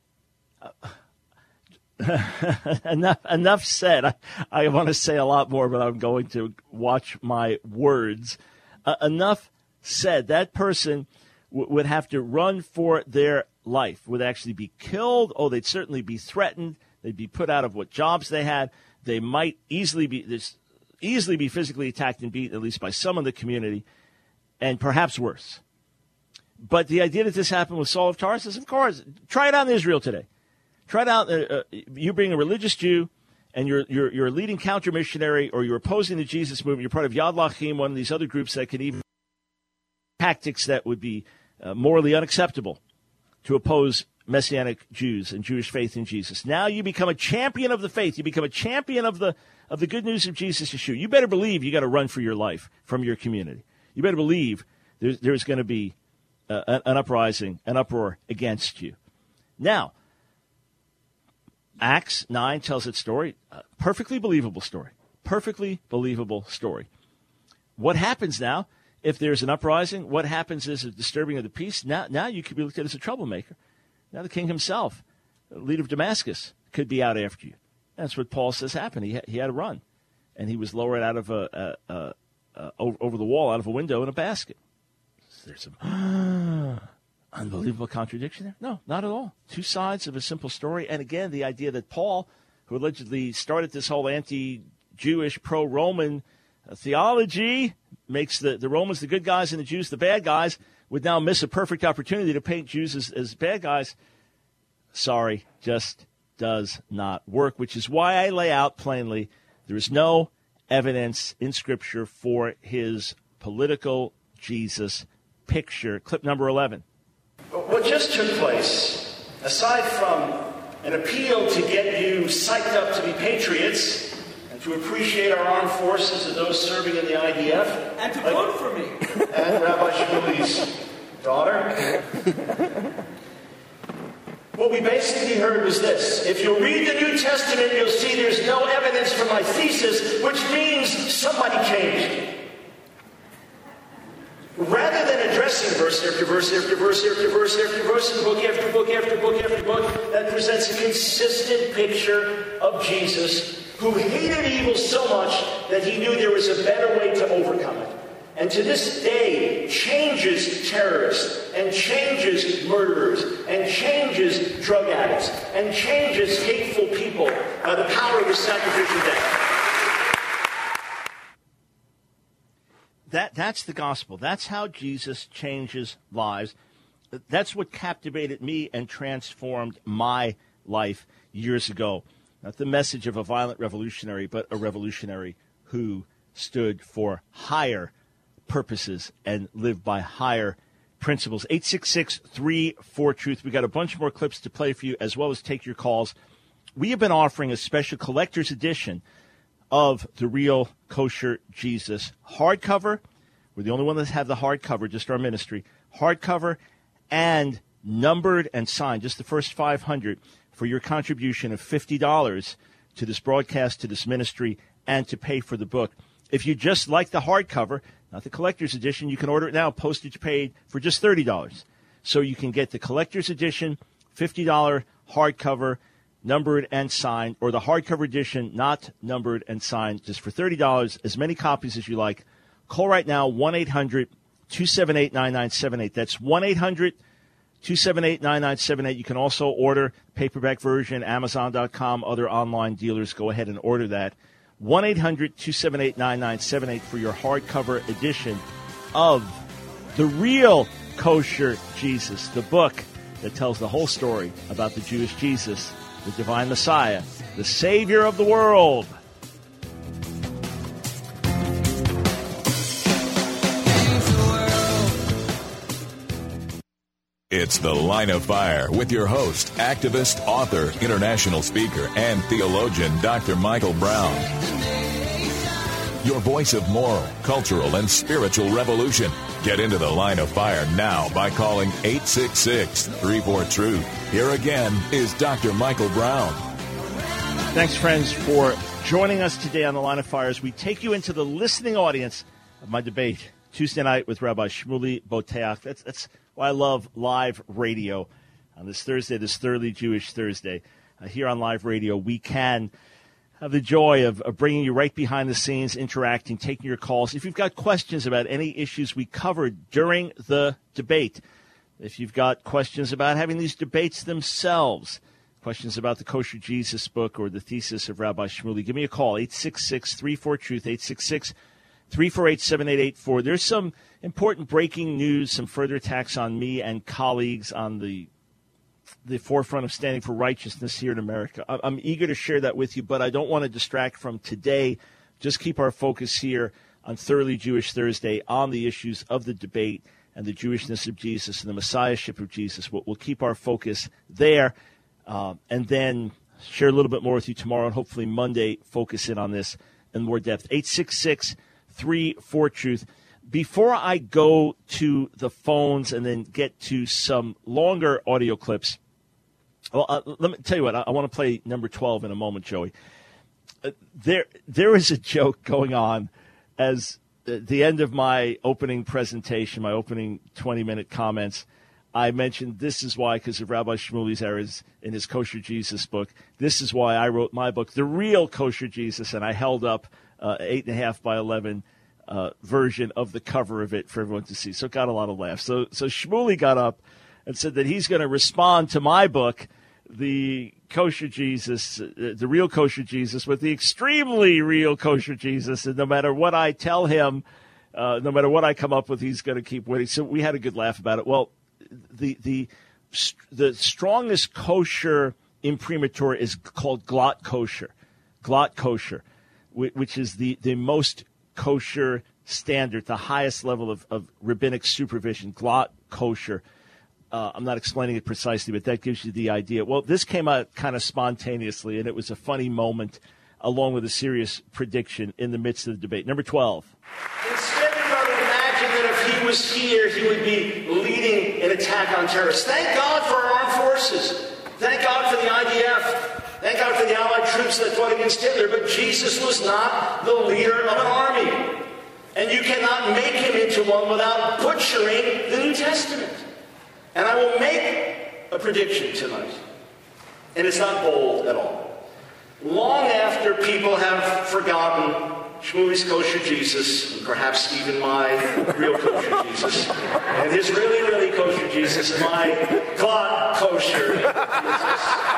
Uh, enough, enough said. I, I want to say a lot more, but I'm going to watch my words. Uh, enough said. That person w- would have to run for their life, would actually be killed. Oh, they'd certainly be threatened. They'd be put out of what jobs they had. They might easily be easily be physically attacked and beaten, at least by some of the community, and perhaps worse. But the idea that this happened with Saul of Tarsus, of course, try it out in Israel today. Try it out. Uh, uh, you being a religious Jew, and you're you're you're a leading counter missionary, or you're opposing the Jesus movement. You're part of Yad Lachim, one of these other groups that could even tactics that would be uh, morally unacceptable to oppose Messianic Jews and Jewish faith in Jesus. Now you become a champion of the faith. You become a champion of the of the good news of Jesus Yeshua. You better believe you got to run for your life from your community. You better believe there's, there's going to be uh, an uprising, an uproar against you. Now, Acts nine tells its story. A perfectly believable story. Perfectly believable story. What happens now if there's an uprising? What happens is a disturbing of the peace. Now, now you could be looked at as a troublemaker. Now the king himself, the leader of Damascus, could be out after you. That's what Paul says happened. He, ha- he had to run, and he was lowered out of a, a, a, a over, over the wall, out of a window in a basket. So there's some unbelievable contradiction there? No, not at all. Two sides of a simple story. And again, the idea that Paul, who allegedly started this whole anti-Jewish, pro-Roman uh, theology, makes the, the Romans the good guys and the Jews the bad guys, would now miss a perfect opportunity to paint Jews as, as bad guys. Sorry, just does not work, which is why I lay out plainly there is no evidence in Scripture for his political Jesus picture. Clip number eleven. What just took place, aside from an appeal to get you psyched up to be patriots and to appreciate our armed forces and those serving in the I D F. And to vote uh, for me. And Rabbi Shmuly's daughter. What we basically heard was this. If you read the New Testament, you'll see there's no evidence for my thesis, which means somebody changed. Rather than addressing verse after verse after verse after verse after verse, and book after book after book after book, that presents a consistent picture of Jesus who hated evil so much that he knew there was a better way to overcome it. And to this day, changes terrorists, and changes murderers, and changes drug addicts, and changes hateful people by the power of the sacrificial death. That, that's the gospel. That's how Jesus changes lives. That's what captivated me and transformed my life years ago. Not the message of a violent revolutionary, but a revolutionary who stood for higher purposes and lived by higher principles. eight six six, three four, truth. We got a bunch more clips to play for you, as well as take your calls. We have been offering a special collector's edition of The Real Kosher Jesus hardcover. We're the only one that have the hardcover, just our ministry. Hardcover and numbered and signed, just the first five hundred for your contribution of fifty dollars to this broadcast, to this ministry, and to pay for the book. If you just like the hardcover, not the collector's edition, you can order it now, postage paid, for just thirty dollars. So you can get the collector's edition, fifty dollars hardcover, numbered and signed, or the hardcover edition, not numbered and signed, just for thirty dollars, as many copies as you like. Call right now, one eight hundred, two seven eight, nine nine seven eight. That's one eight hundred, two seven eight, nine nine seven eight. You can also order paperback version, Amazon dot com, other online dealers. Go ahead and order that. one eight hundred, two seven eight, nine nine seven eight for your hardcover edition of The Real Kosher Jesus, the book that tells the whole story about the Jewish Jesus, the divine Messiah, the Savior of the world. It's The Line of Fire with your host, activist, author, international speaker, and theologian, Doctor Michael Brown. Your voice of moral, cultural, and spiritual revolution. Get into the line of fire now by calling eight six six, three four, truth. Here again is Doctor Michael Brown. Thanks, friends, for joining us today on the Line of Fire as we take you into the listening audience of my debate Tuesday night with Rabbi Shmuley Boteach. That's, that's why I love live radio. On this Thursday, this Thoroughly Jewish Thursday, uh, here on live radio, we can have the joy of, of bringing you right behind the scenes, interacting, taking your calls. If you've got questions about any issues we covered during the debate, if you've got questions about having these debates themselves, questions about the Kosher Jesus book or the thesis of Rabbi Shmuley, give me a call, eight six six, three four, truth, eight six six, three four eight, seven eight eight four. There's some important breaking news, some further attacks on me and colleagues on the the forefront of standing for righteousness here in America. I'm eager to share that with you, but I don't want to distract from today. Just keep our focus here on Thoroughly Jewish Thursday on the issues of the debate and the Jewishness of Jesus and the Messiahship of Jesus. We'll, we'll keep our focus there. Uh, and then share a little bit more with you tomorrow, and hopefully Monday focus in on this in more depth. eight six six, three four, truth. Before I go to the phones and then get to some longer audio clips, well, uh, let me tell you what, I, I want to play number twelve in a moment, Joey. Uh, there, there is a joke going on as at the end of my opening presentation, my opening twenty-minute comments. I mentioned this is why, because of Rabbi Shmuley's errors in his Kosher Jesus book, this is why I wrote my book, The Real Kosher Jesus, and I held up uh, eight and a half by eleven uh, version of the cover of it for everyone to see. So it got a lot of laughs. So, so Shmuley got up and said that he's going to respond to my book, The Kosher Jesus, uh, The Real Kosher Jesus, with the extremely real Kosher Jesus, and no matter what I tell him, uh, no matter what I come up with, he's going to keep winning. So we had a good laugh about it. Well, The the the strongest kosher imprimatur is called Glatt Kosher, Glatt Kosher, which is the, the most kosher standard, the highest level of, of rabbinic supervision, Glatt Kosher. Uh, I'm not explaining it precisely, but that gives you the idea. Well, this came out kind of spontaneously, and it was a funny moment along with a serious prediction in the midst of the debate. Number twelve. Instead, he was here, he would be leading an attack on terrorists. Thank God for our armed forces. Thank God for the I D F. Thank God for the Allied troops that fought against Hitler. But Jesus was not the leader of an army. And you cannot make him into one without butchering the New Testament. And I will make a prediction tonight. And it's not bold at all. Long after people have forgotten Shmuley's Kosher Jesus, and perhaps even my real Kosher Jesus, and his really, really Kosher Jesus, and my Glatt Kosher Jesus.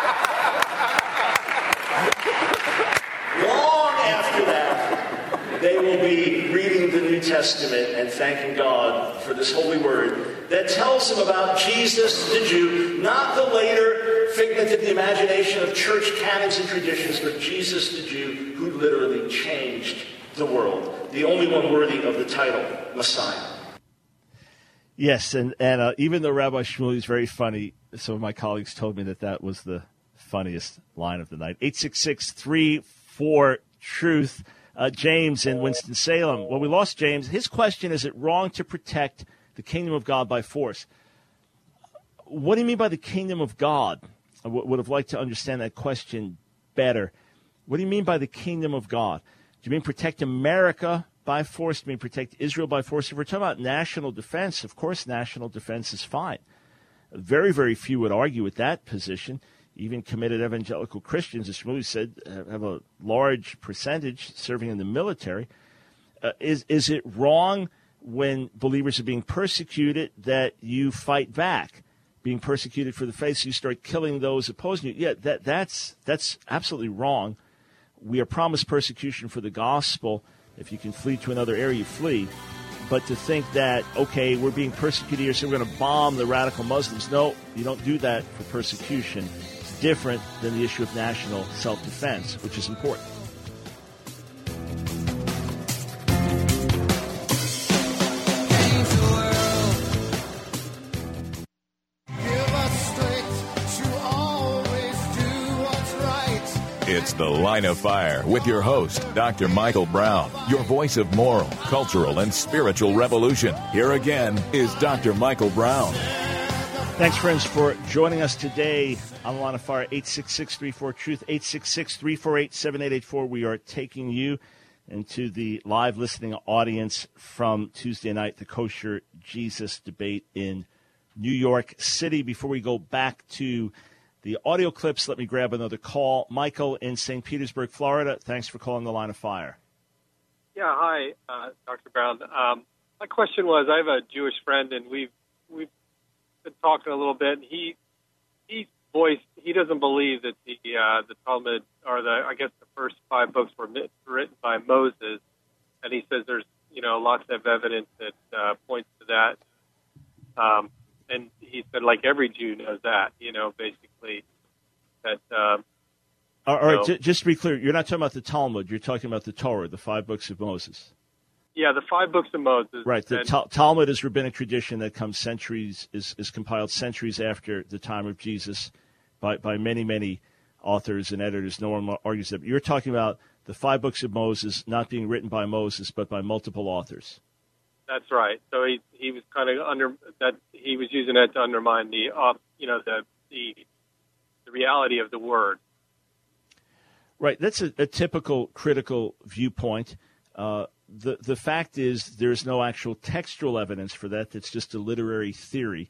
Long after that, they will be reading the New Testament and thanking God for this holy word that tells them about Jesus the Jew, not the later figment of the imagination of church canons and traditions, but Jesus the Jew who literally changed the world, the only one worthy of the title, Messiah. Yes, and, and uh, even though Rabbi Shmuley is very funny, some of my colleagues told me that that was the funniest line of the night. eight six six, three four, truth. Uh, James in Winston-Salem. Well, we lost James. His question, is it wrong to protect the kingdom of God by force? What do you mean by the kingdom of God? I w- would have liked to understand that question better. What do you mean by the kingdom of God? Do you mean protect America by force? Do you mean protect Israel by force? If we're talking about national defense, of course national defense is fine. Very, very few would argue with that position. Even committed evangelical Christians, as Shmuley said, have a large percentage serving in the military. Uh, is, is it wrong when believers are being persecuted that you fight back? Being persecuted for the faith, so you start killing those opposing you? Yeah, that, that's, that's absolutely wrong. We are promised persecution for the gospel. If you can flee to another area, you flee. But to think that, okay, we're being persecuted here, so we're going to bomb the radical Muslims. No, you don't do that for persecution. It's different than the issue of national self-defense, which is important. It's The Line of Fire with your host, Doctor Michael Brown, your voice of moral, cultural, and spiritual revolution. Here again is Doctor Michael Brown. Thanks, friends, for joining us today on The Line of Fire. Eight six six, three four, truth, eight six six, three four eight, seven eight eight four. We are taking you into the live listening audience from Tuesday night, the Kosher Jesus debate in New York City. Before we go back to the audio clips, let me grab another call. Michael in Saint Petersburg, Florida. Thanks for calling The Line of Fire. Yeah, hi, uh, Doctor Brown. Um, my question was, I have a Jewish friend, and we've we've been talking a little bit. He he voiced he doesn't believe that the uh, the Talmud, or the I guess the first five books were written by Moses, and he says there's you know lots of evidence that uh, points to that. Um, And he said, like every Jew knows that, you know, basically that. Um, all right, j- just to be clear, you're not talking about the Talmud. You're talking about the Torah, the five books of Moses. Yeah, the five books of Moses. Right. The and, ta- Talmud is rabbinic tradition that comes centuries, is, is compiled centuries after the time of Jesus by, by many, many authors and editors. No one argues that. But you're talking about the five books of Moses not being written by Moses, but by multiple authors. That's right. So he he was kind of under that. He was using that to undermine the uh, you know the the the reality of the word. Right. That's a, a typical critical viewpoint. Uh, the the fact is there is no actual textual evidence for that. That's just a literary theory.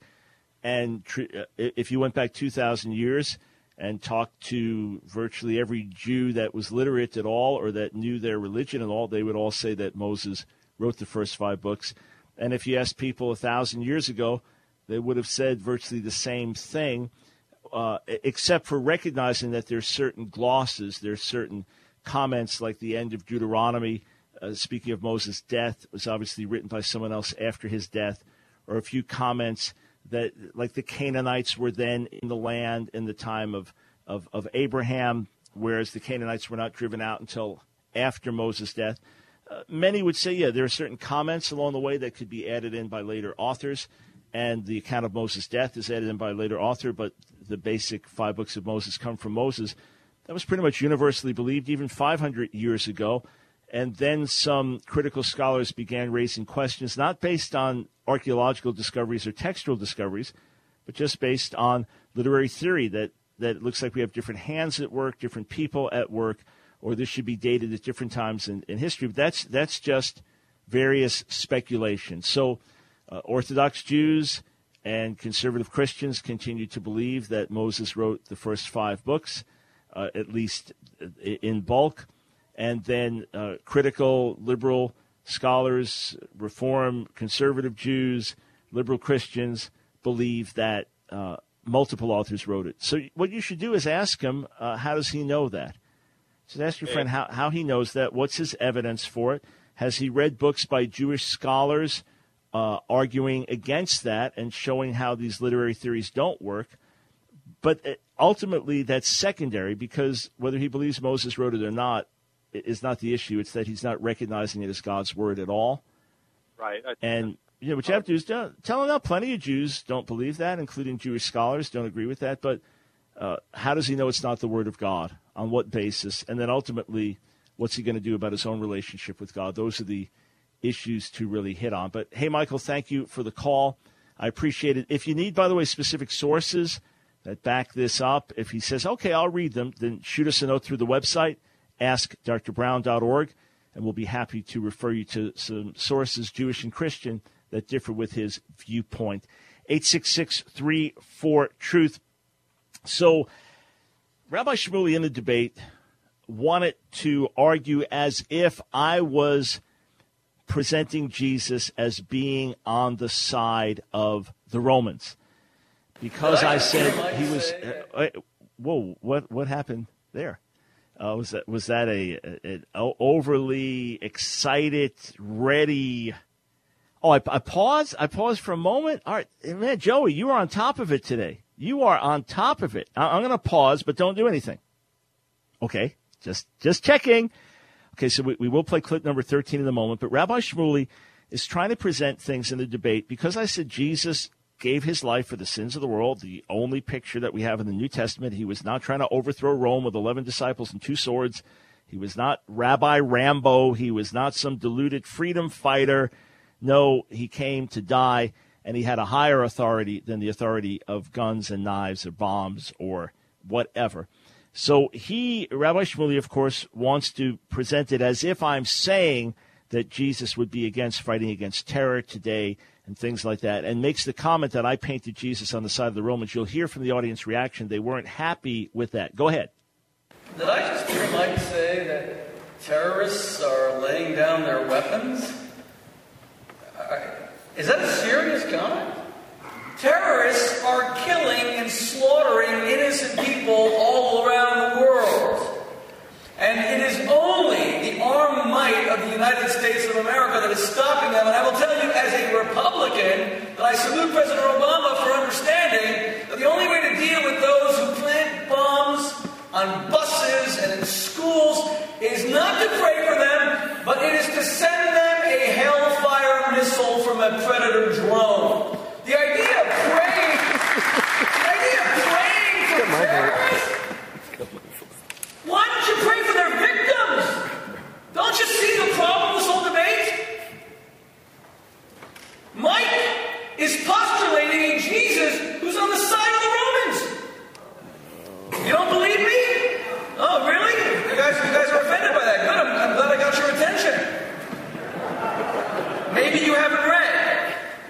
And tr- if you went back two thousand years and talked to virtually every Jew that was literate at all or that knew their religion at all, they would all say that Moses wrote the first five books. And if you asked people a thousand years ago, they would have said virtually the same thing, uh, except for recognizing that there's certain glosses, there's certain comments like the end of Deuteronomy, uh, speaking of Moses' death, was obviously written by someone else after his death, or a few comments that, like the Canaanites were then in the land in the time of, of, of Abraham, whereas the Canaanites were not driven out until after Moses' death. Uh, many would say, yeah, there are certain comments along the way that could be added in by later authors, and the account of Moses' death is added in by a later author, but the basic five books of Moses come from Moses. That was pretty much universally believed even five hundred years ago, and then some critical scholars began raising questions, not based on archaeological discoveries or textual discoveries, but just based on literary theory, that, that it looks like we have different hands at work, different people at work, or this should be dated at different times in, in history. But that's that's just various speculation. So uh, Orthodox Jews and conservative Christians continue to believe that Moses wrote the first five books, uh, at least in bulk. And then uh, critical liberal scholars, Reform, conservative Jews, liberal Christians believe that uh, multiple authors wrote it. So what you should do is ask him, uh, how does he know that? So ask your friend how, how he knows that. What's his evidence for it? Has he read books by Jewish scholars uh, arguing against that and showing how these literary theories don't work? But ultimately, that's secondary, because whether he believes Moses wrote it or not is not the issue. It's that he's not recognizing it as God's word at all. Right. And you know, what you have to do is tell him that plenty of Jews don't believe that, including Jewish scholars don't agree with that. But uh, how does he know it's not the word of God? On what basis? And then ultimately, what's he going to do about his own relationship with God? Those are the issues to really hit on. But, hey, Michael, thank you for the call. I appreciate it. If you need, by the way, specific sources that back this up, if he says, okay, I'll read them, then shoot us a note through the website, ask d r brown dot org, and we'll be happy to refer you to some sources, Jewish and Christian, that differ with his viewpoint. eight six six, three four, truth. So Rabbi Shmuley in the debate wanted to argue as if I was presenting Jesus as being on the side of the Romans, because I said he was. Uh, whoa! What what happened there? Uh, was that was that a, a, a overly excited, ready? Oh, I, I paused. I paused for a moment. All right, man, Joey, you are on top of it today. You are on top of it. I, I'm going to pause, but don't do anything. Okay, just just checking. Okay, so we, we will play clip number thirteen in a moment. But Rabbi Shmuley is trying to present things in the debate, because I said Jesus gave his life for the sins of the world, the only picture that we have in the New Testament. He was not trying to overthrow Rome with eleven disciples and two swords. He was not Rabbi Rambo. He was not some deluded freedom fighter. No, he came to die, and he had a higher authority than the authority of guns and knives or bombs or whatever. So he, Rabbi Shmuley, of course, wants to present it as if I'm saying that Jesus would be against fighting against terror today and things like that, and makes the comment that I painted Jesus on the side of the Romans. You'll hear from the audience reaction. They weren't happy with that. Go ahead. Did I just hear Mike say that terrorists are laying down their weapons? Is that a serious comment? Terrorists are killing and slaughtering innocent people all around the world. And it is only the armed might of the United States of America that is stopping them. And I will tell you, as a Republican, that I salute President Obama for understanding that the only way to deal with those who plant bombs on buses and in schools is not to pray for them, but it is to send them a Hellfire missile from a Predator drone. The idea of praying, the idea of praying for terrorists. Why don't you pray for their victims? Don't you see the problem with this whole debate? Mike is postulating a Jesus who's on the side of the Romans. You don't believe me? Oh, really? You guys, you guys are offended by that. Good. I'm, I'm glad I got your attention. Maybe you haven't read.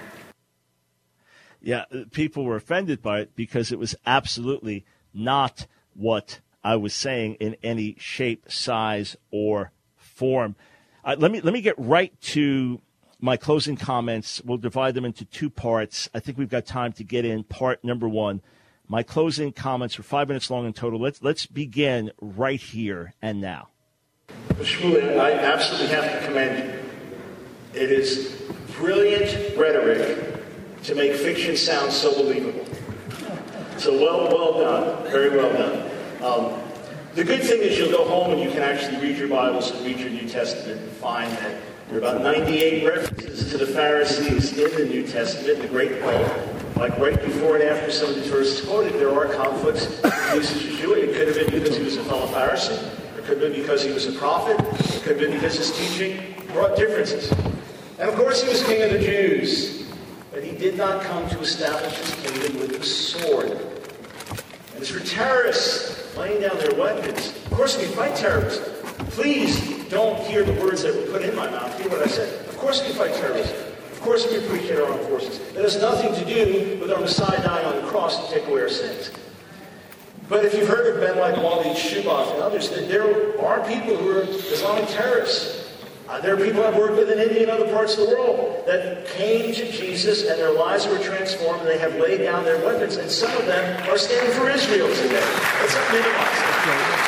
Yeah, people were offended by it because it was absolutely not what I was saying in any shape, size, or form. Uh, let me let me get right to my closing comments. We'll divide them into two parts. I think we've got time to get in part number one. My closing comments are five minutes long in total. Let's let's begin right here and now. Shmuley, I absolutely have to commend you. It is brilliant rhetoric to make fiction sound so believable. So well, well done. Very well done. Um, the good thing is you'll go home and you can actually read your Bibles and read your New Testament and find that there are about ninety-eight references to the Pharisees in the New Testament, the great poem. Like right before and after some of these verses quoted, there are conflicts in usage of Jewish. It could have been because he was a fellow Pharisee. It could have been because he was a prophet. It could have been because his teaching brought differences. And of course he was king of the Jews. But he did not come to establish his kingdom with a sword. And as for terrorists laying down their weapons, of course we fight terrorists. Please don't hear the words that were put in my mouth. Hear what I said. Of course we fight terrorism. Of course we appreciate our armed forces. It has nothing to do with our Messiah dying on the cross to take away our sins. But if you've heard of men like Walid Shubaf and others, there are people who are Islamic terrorists. Uh, there are people I've worked with in India and other parts of the world that came to Jesus and their lives were transformed and they have laid down their weapons. And some of them are standing for Israel today. Let's not minimize it.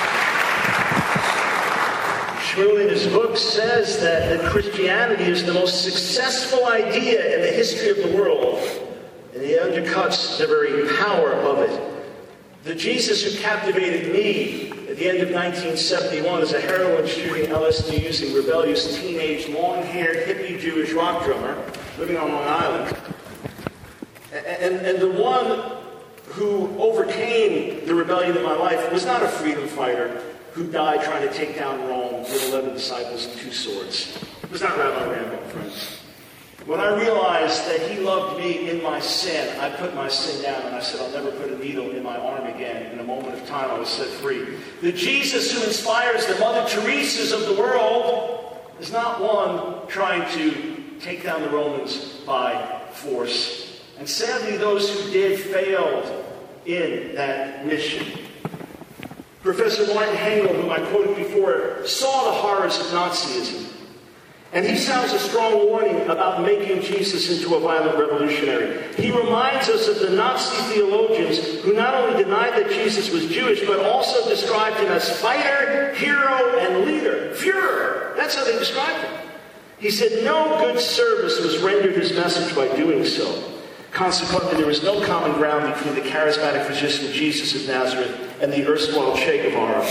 Shmuley in his book says that, that Christianity is the most successful idea in the history of the world, and he undercuts the very power of it. The Jesus who captivated me at the end of nineteen seventy-one as a heroin-shooting, L S D-using, rebellious, teenage, long-haired, hippie Jewish rock drummer living on Long Island, and, and, and the one who overcame the rebellion in my life was not a freedom fighter who died trying to take down Rome with eleven disciples and two swords. It was not Rabbi Rambo, friends. When I realized that he loved me in my sin, I put my sin down and I said, I'll never put a needle in my arm again. In a moment of time, I was set free. The Jesus who inspires the Mother Teresa's of the world is not one trying to take down the Romans by force. And sadly, those who did failed in that mission. Professor Martin Hengel, whom I quoted before, saw the horrors of Nazism. And he sounds a strong warning about making Jesus into a violent revolutionary. He reminds us of the Nazi theologians who not only denied that Jesus was Jewish, but also described him as fighter, hero, and leader. Führer. That's how they described him. He said no good service was rendered his message by doing so. Consequently, there was no common ground between the charismatic physician Jesus of Nazareth and the erstwhile Che Guevara.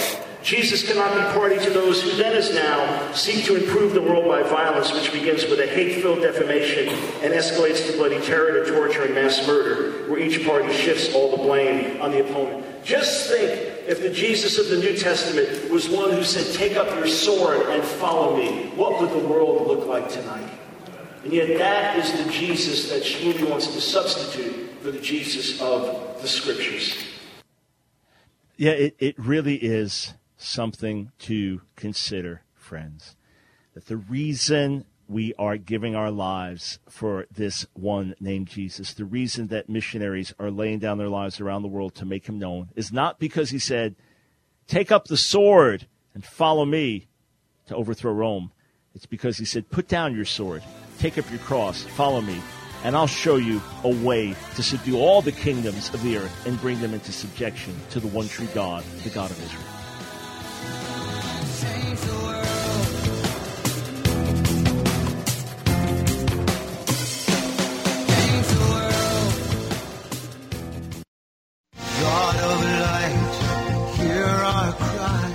Jesus cannot be party to those who then as now seek to improve the world by violence, which begins with a hate-filled defamation and escalates to bloody terror, to torture, and mass murder, where each party shifts all the blame on the opponent. Just think if the Jesus of the New Testament was one who said, take up your sword and follow me, what would the world look like tonight? And yet that is the Jesus that Shmuley wants to substitute for the Jesus of the Scriptures. Yeah, it, it really is something to consider, friends. That the reason we are giving our lives for this one named Jesus, the reason that missionaries are laying down their lives around the world to make him known, is not because he said, take up the sword and follow me to overthrow Rome. It's because he said, put down your sword, take up your cross, follow me, and I'll show you a way to subdue all the kingdoms of the earth and bring them into subjection to the one true God, the God of Israel. Change the world. Change the world. God of light, hear our cry.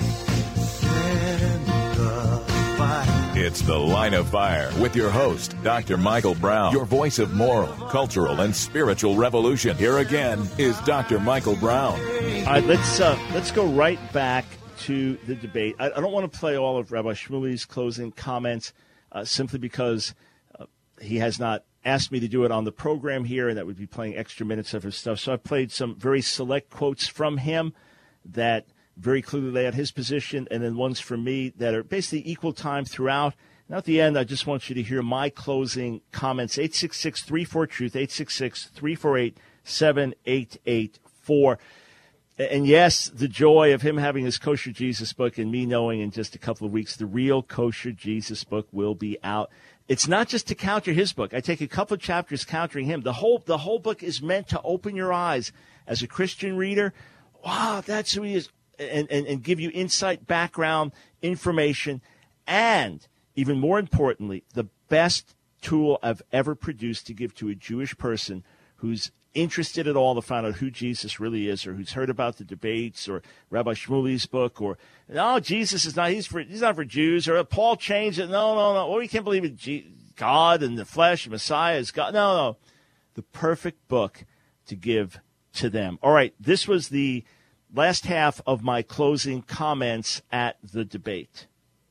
Send the fire. It's The Line of Fire with your host, Doctor Michael Brown, your voice of moral, cultural, and spiritual revolution. Here again is Doctor Michael Brown. All right, let's uh, let's go right back to the debate. I, I don't want to play all of Rabbi Shmuley's closing comments uh, simply because uh, he has not asked me to do it on the program here, and that would be playing extra minutes of his stuff. So I've played some very select quotes from him that very clearly lay out his position, and then ones from me that are basically equal time throughout. Now at the end, I just want you to hear my closing comments. eight six six, three four, truth, eight six six, three four eight, seven eight eight four. And yes, the joy of him having his Kosher Jesus book and me knowing in just a couple of weeks the real Kosher Jesus book will be out. It's not just to counter his book. I take a couple of chapters countering him. The whole the whole book is meant to open your eyes as a Christian reader. Wow, that's who he is. And, and, and give you insight, background, information, and even more importantly, the best tool I've ever produced to give to a Jewish person who's interested at all to find out who Jesus really is, or who's heard about the debates, or Rabbi Shmuley's book, or no, Jesus is not, he's for, he's not for Jews, or Paul changed it. No, no, no. Well, we can't believe it. God and the flesh, Messiah is God. No, no. The perfect book to give to them. All right. This was the last half of my closing comments at the debate.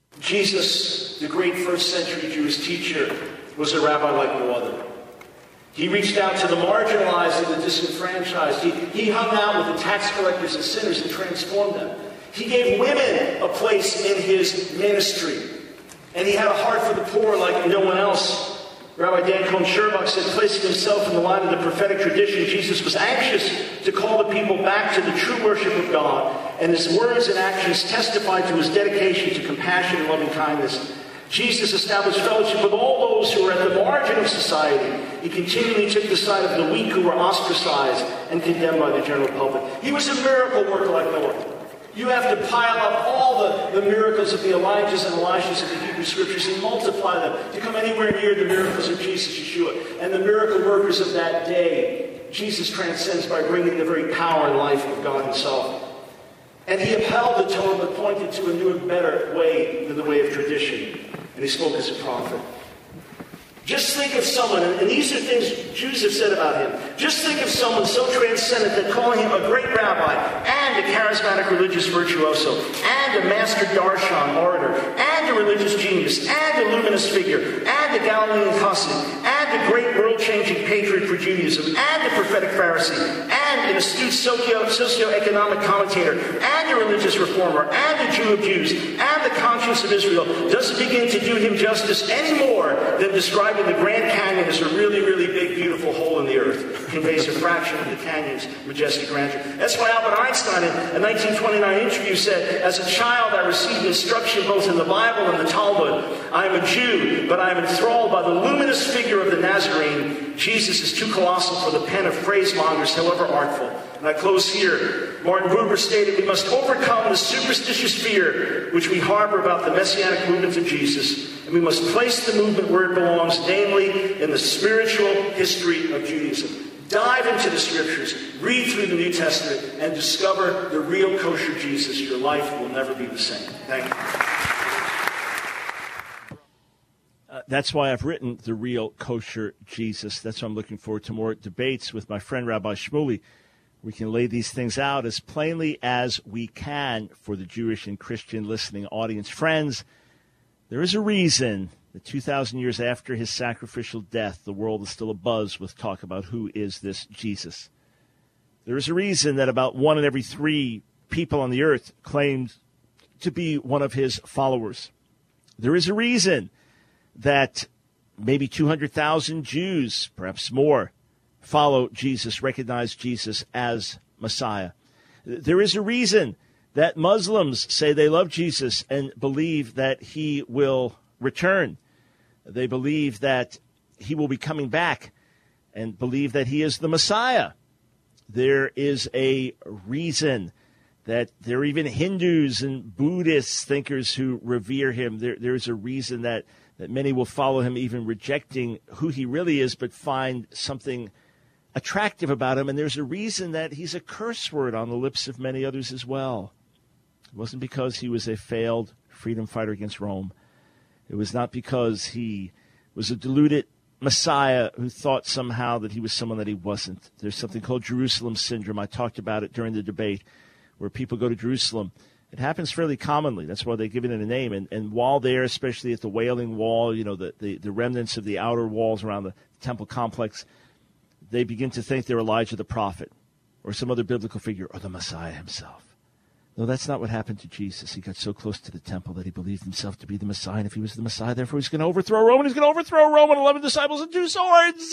Jesus, the great first century Jewish teacher, was a rabbi like no other. He reached out to the marginalized and the disenfranchised. He, he hung out with the tax collectors and sinners and transformed them. He gave women a place in his ministry. And he had a heart for the poor like no one else. Rabbi Dan Cohen-Sherbach said, placing himself in the line of the prophetic tradition, Jesus was anxious to call the people back to the true worship of God. And his words and actions testified to his dedication to compassion and loving kindness. Jesus established fellowship with all those who were at the margin of society. He continually took the side of the weak who were ostracized and condemned by the general public. He was a miracle worker like no one. You have to pile up all the, the miracles of the Elijahs and Elishas of the Hebrew Scriptures and multiply them to come anywhere near the miracles of Jesus Yeshua. And the miracle workers of that day, Jesus transcends by bringing the very power and life of God himself. And he upheld the Torah but pointed to a new and better way than the way of tradition. And he spoke as a prophet. Just think of someone, and these are things Jews have said about him. Just think of someone so transcendent that calling him a great rabbi, and a charismatic religious virtuoso, and a master darshan orator, and a religious genius, and a luminous figure, and a Galilean chassid, and a great world-changing patriot for Judaism, and a prophetic Pharisee, and an astute socio- socioeconomic commentator, and a religious reformer, and a Jew of Jews, and the conscience of Israel, doesn't begin to do him justice any more than describing the Grand Canyon as a really, really big, beautiful hole in the earth. It conveys a fraction of the canyon's majestic grandeur. That's why Albert Einstein, in a nineteen twenty-nine interview, said, as a child I received instruction both in the Bible and the Talmud. I am a Jew, but I am enthralled by the luminous figure of the Nazarene. Jesus is too colossal for the pen of phrasemongers, however artful. And I close here. Martin Buber stated, we must overcome the superstitious fear which we harbor about the messianic movement of Jesus. And we must place the movement where it belongs, namely in the spiritual history of Judaism. Dive into the Scriptures, read through the New Testament, and discover the real kosher Jesus. Your life will never be the same. Thank you. Uh, that's why I've written The Real Kosher Jesus. That's why I'm looking forward to more debates with my friend Rabbi Shmuley. We can lay these things out as plainly as we can for the Jewish and Christian listening audience. Friends, there is a reason that two thousand years after his sacrificial death, the world is still abuzz with talk about who is this Jesus. There is a reason that about one in every three people on the earth claimed to be one of his followers. There is a reason that maybe two hundred thousand Jews, perhaps more, follow Jesus, recognize Jesus as Messiah. There is a reason that Muslims say they love Jesus and believe that he will return. They believe that he will be coming back and believe that he is the Messiah. There is a reason that there are even Hindus and Buddhist thinkers who revere him. There, there is a reason that, that many will follow him, even rejecting who he really is, but find something attractive about him. And there's a reason that he's a curse word on the lips of many others as well. It wasn't because he was a failed freedom fighter against Rome. It was not because he was a deluded Messiah who thought somehow that he was someone that he wasn't. There's something called Jerusalem syndrome. I talked about it during the debate, where people go to Jerusalem. It happens fairly commonly. That's why they give it a name. And, and while there, especially at the Wailing Wall, you know, the, the, the remnants of the outer walls around the temple complex, they begin to think they're Elijah the prophet or some other biblical figure or the Messiah himself. No, that's not what happened to Jesus. He got so close to the temple that he believed himself to be the Messiah. And if he was the Messiah, therefore he's going to overthrow Rome, and he's going to overthrow Rome and eleven disciples and two swords.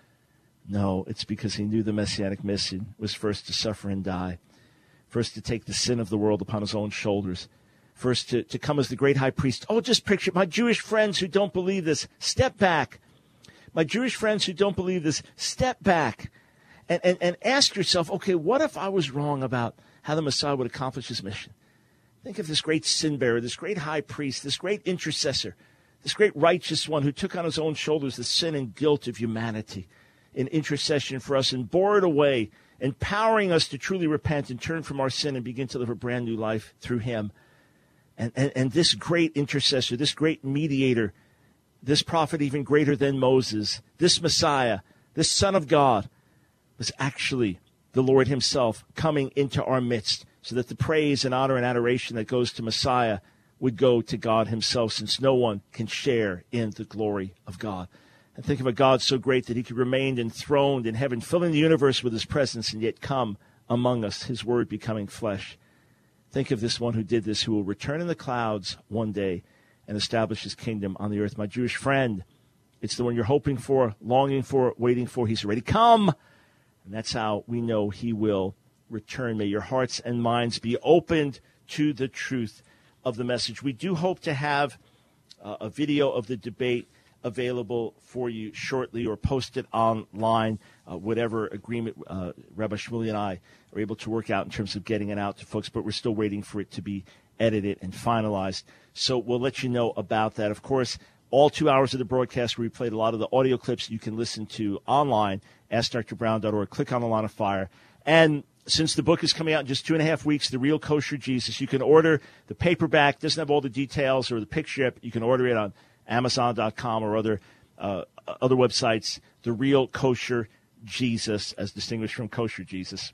No, it's because he knew the messianic mission was first to suffer and die, first to take the sin of the world upon his own shoulders, first to, to come as the great high priest. Oh, just picture my Jewish friends who don't believe this. Step back. My Jewish friends who don't believe this, step back and, and, and ask yourself, okay, what if I was wrong about how the Messiah would accomplish his mission? Think of this great sin bearer, this great high priest, this great intercessor, this great righteous one who took on his own shoulders the sin and guilt of humanity in intercession for us and bore it away, empowering us to truly repent and turn from our sin and begin to live a brand new life through him. And, and, and this great intercessor, this great mediator, this prophet even greater than Moses, this Messiah, this Son of God, was actually the Lord himself coming into our midst so that the praise and honor and adoration that goes to Messiah would go to God himself, since no one can share in the glory of God. And think of a God so great that he could remain enthroned in heaven, filling the universe with his presence, and yet come among us, his word becoming flesh. Think of this one who did this, who will return in the clouds one day and establish his kingdom on the earth. My Jewish friend, it's the one you're hoping for, longing for, waiting for. He's already come. And that's how we know he will return. May your hearts and minds be opened to the truth of the message. We do hope to have uh, a video of the debate available for you shortly, or posted online, uh, whatever agreement uh, Rabbi Shmuley and I are able to work out in terms of getting it out to folks, but we're still waiting for it to be edited and finalized. So we'll let you know about that. Of course, all two hours of the broadcast, we played a lot of the audio clips you can listen to online, ask dr brown dot org, click on the Line of Fire. And since the book is coming out in just two and a half weeks, The Real Kosher Jesus, you can order the paperback. It doesn't have all the details or the picture yet. You can order it on amazon dot com or other uh, other websites, The Real Kosher Jesus, as distinguished from Kosher Jesus.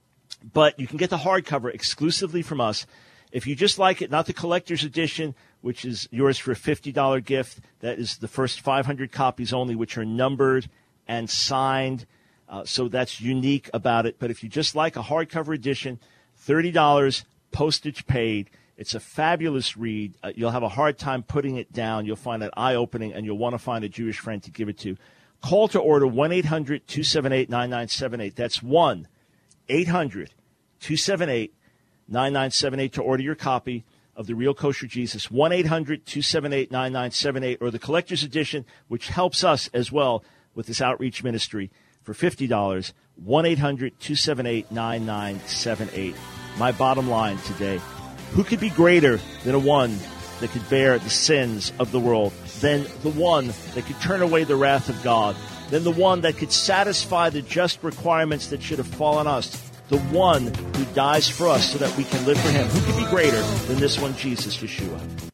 But you can get the hardcover exclusively from us. If you just like it, not the collector's edition, which is yours for a fifty dollars gift. That is the first five hundred copies only, which are numbered and signed. Uh, so that's unique about it. But if you just like a hardcover edition, thirty dollars, postage paid. It's a fabulous read. Uh, you'll have a hard time putting it down. You'll find it eye-opening, and you'll want to find a Jewish friend to give it to. Call to order one eight hundred two seven eight nine nine seven eight. That's one eight hundred two seven eight nine nine seven eight to order your copy of The Real Kosher Jesus. one eight hundred two seven eight nine nine seven eight, or the collector's edition, which helps us as well with this outreach ministry, for fifty dollars. one eight hundred two seven eight nine nine seven eight. My bottom line today: who could be greater than a one that could bear the sins of the world, than the one that could turn away the wrath of God, than the one that could satisfy the just requirements that should have fallen us, the one who dies for us so that we can live for him. Who could be greater than this one, Jesus, Yeshua?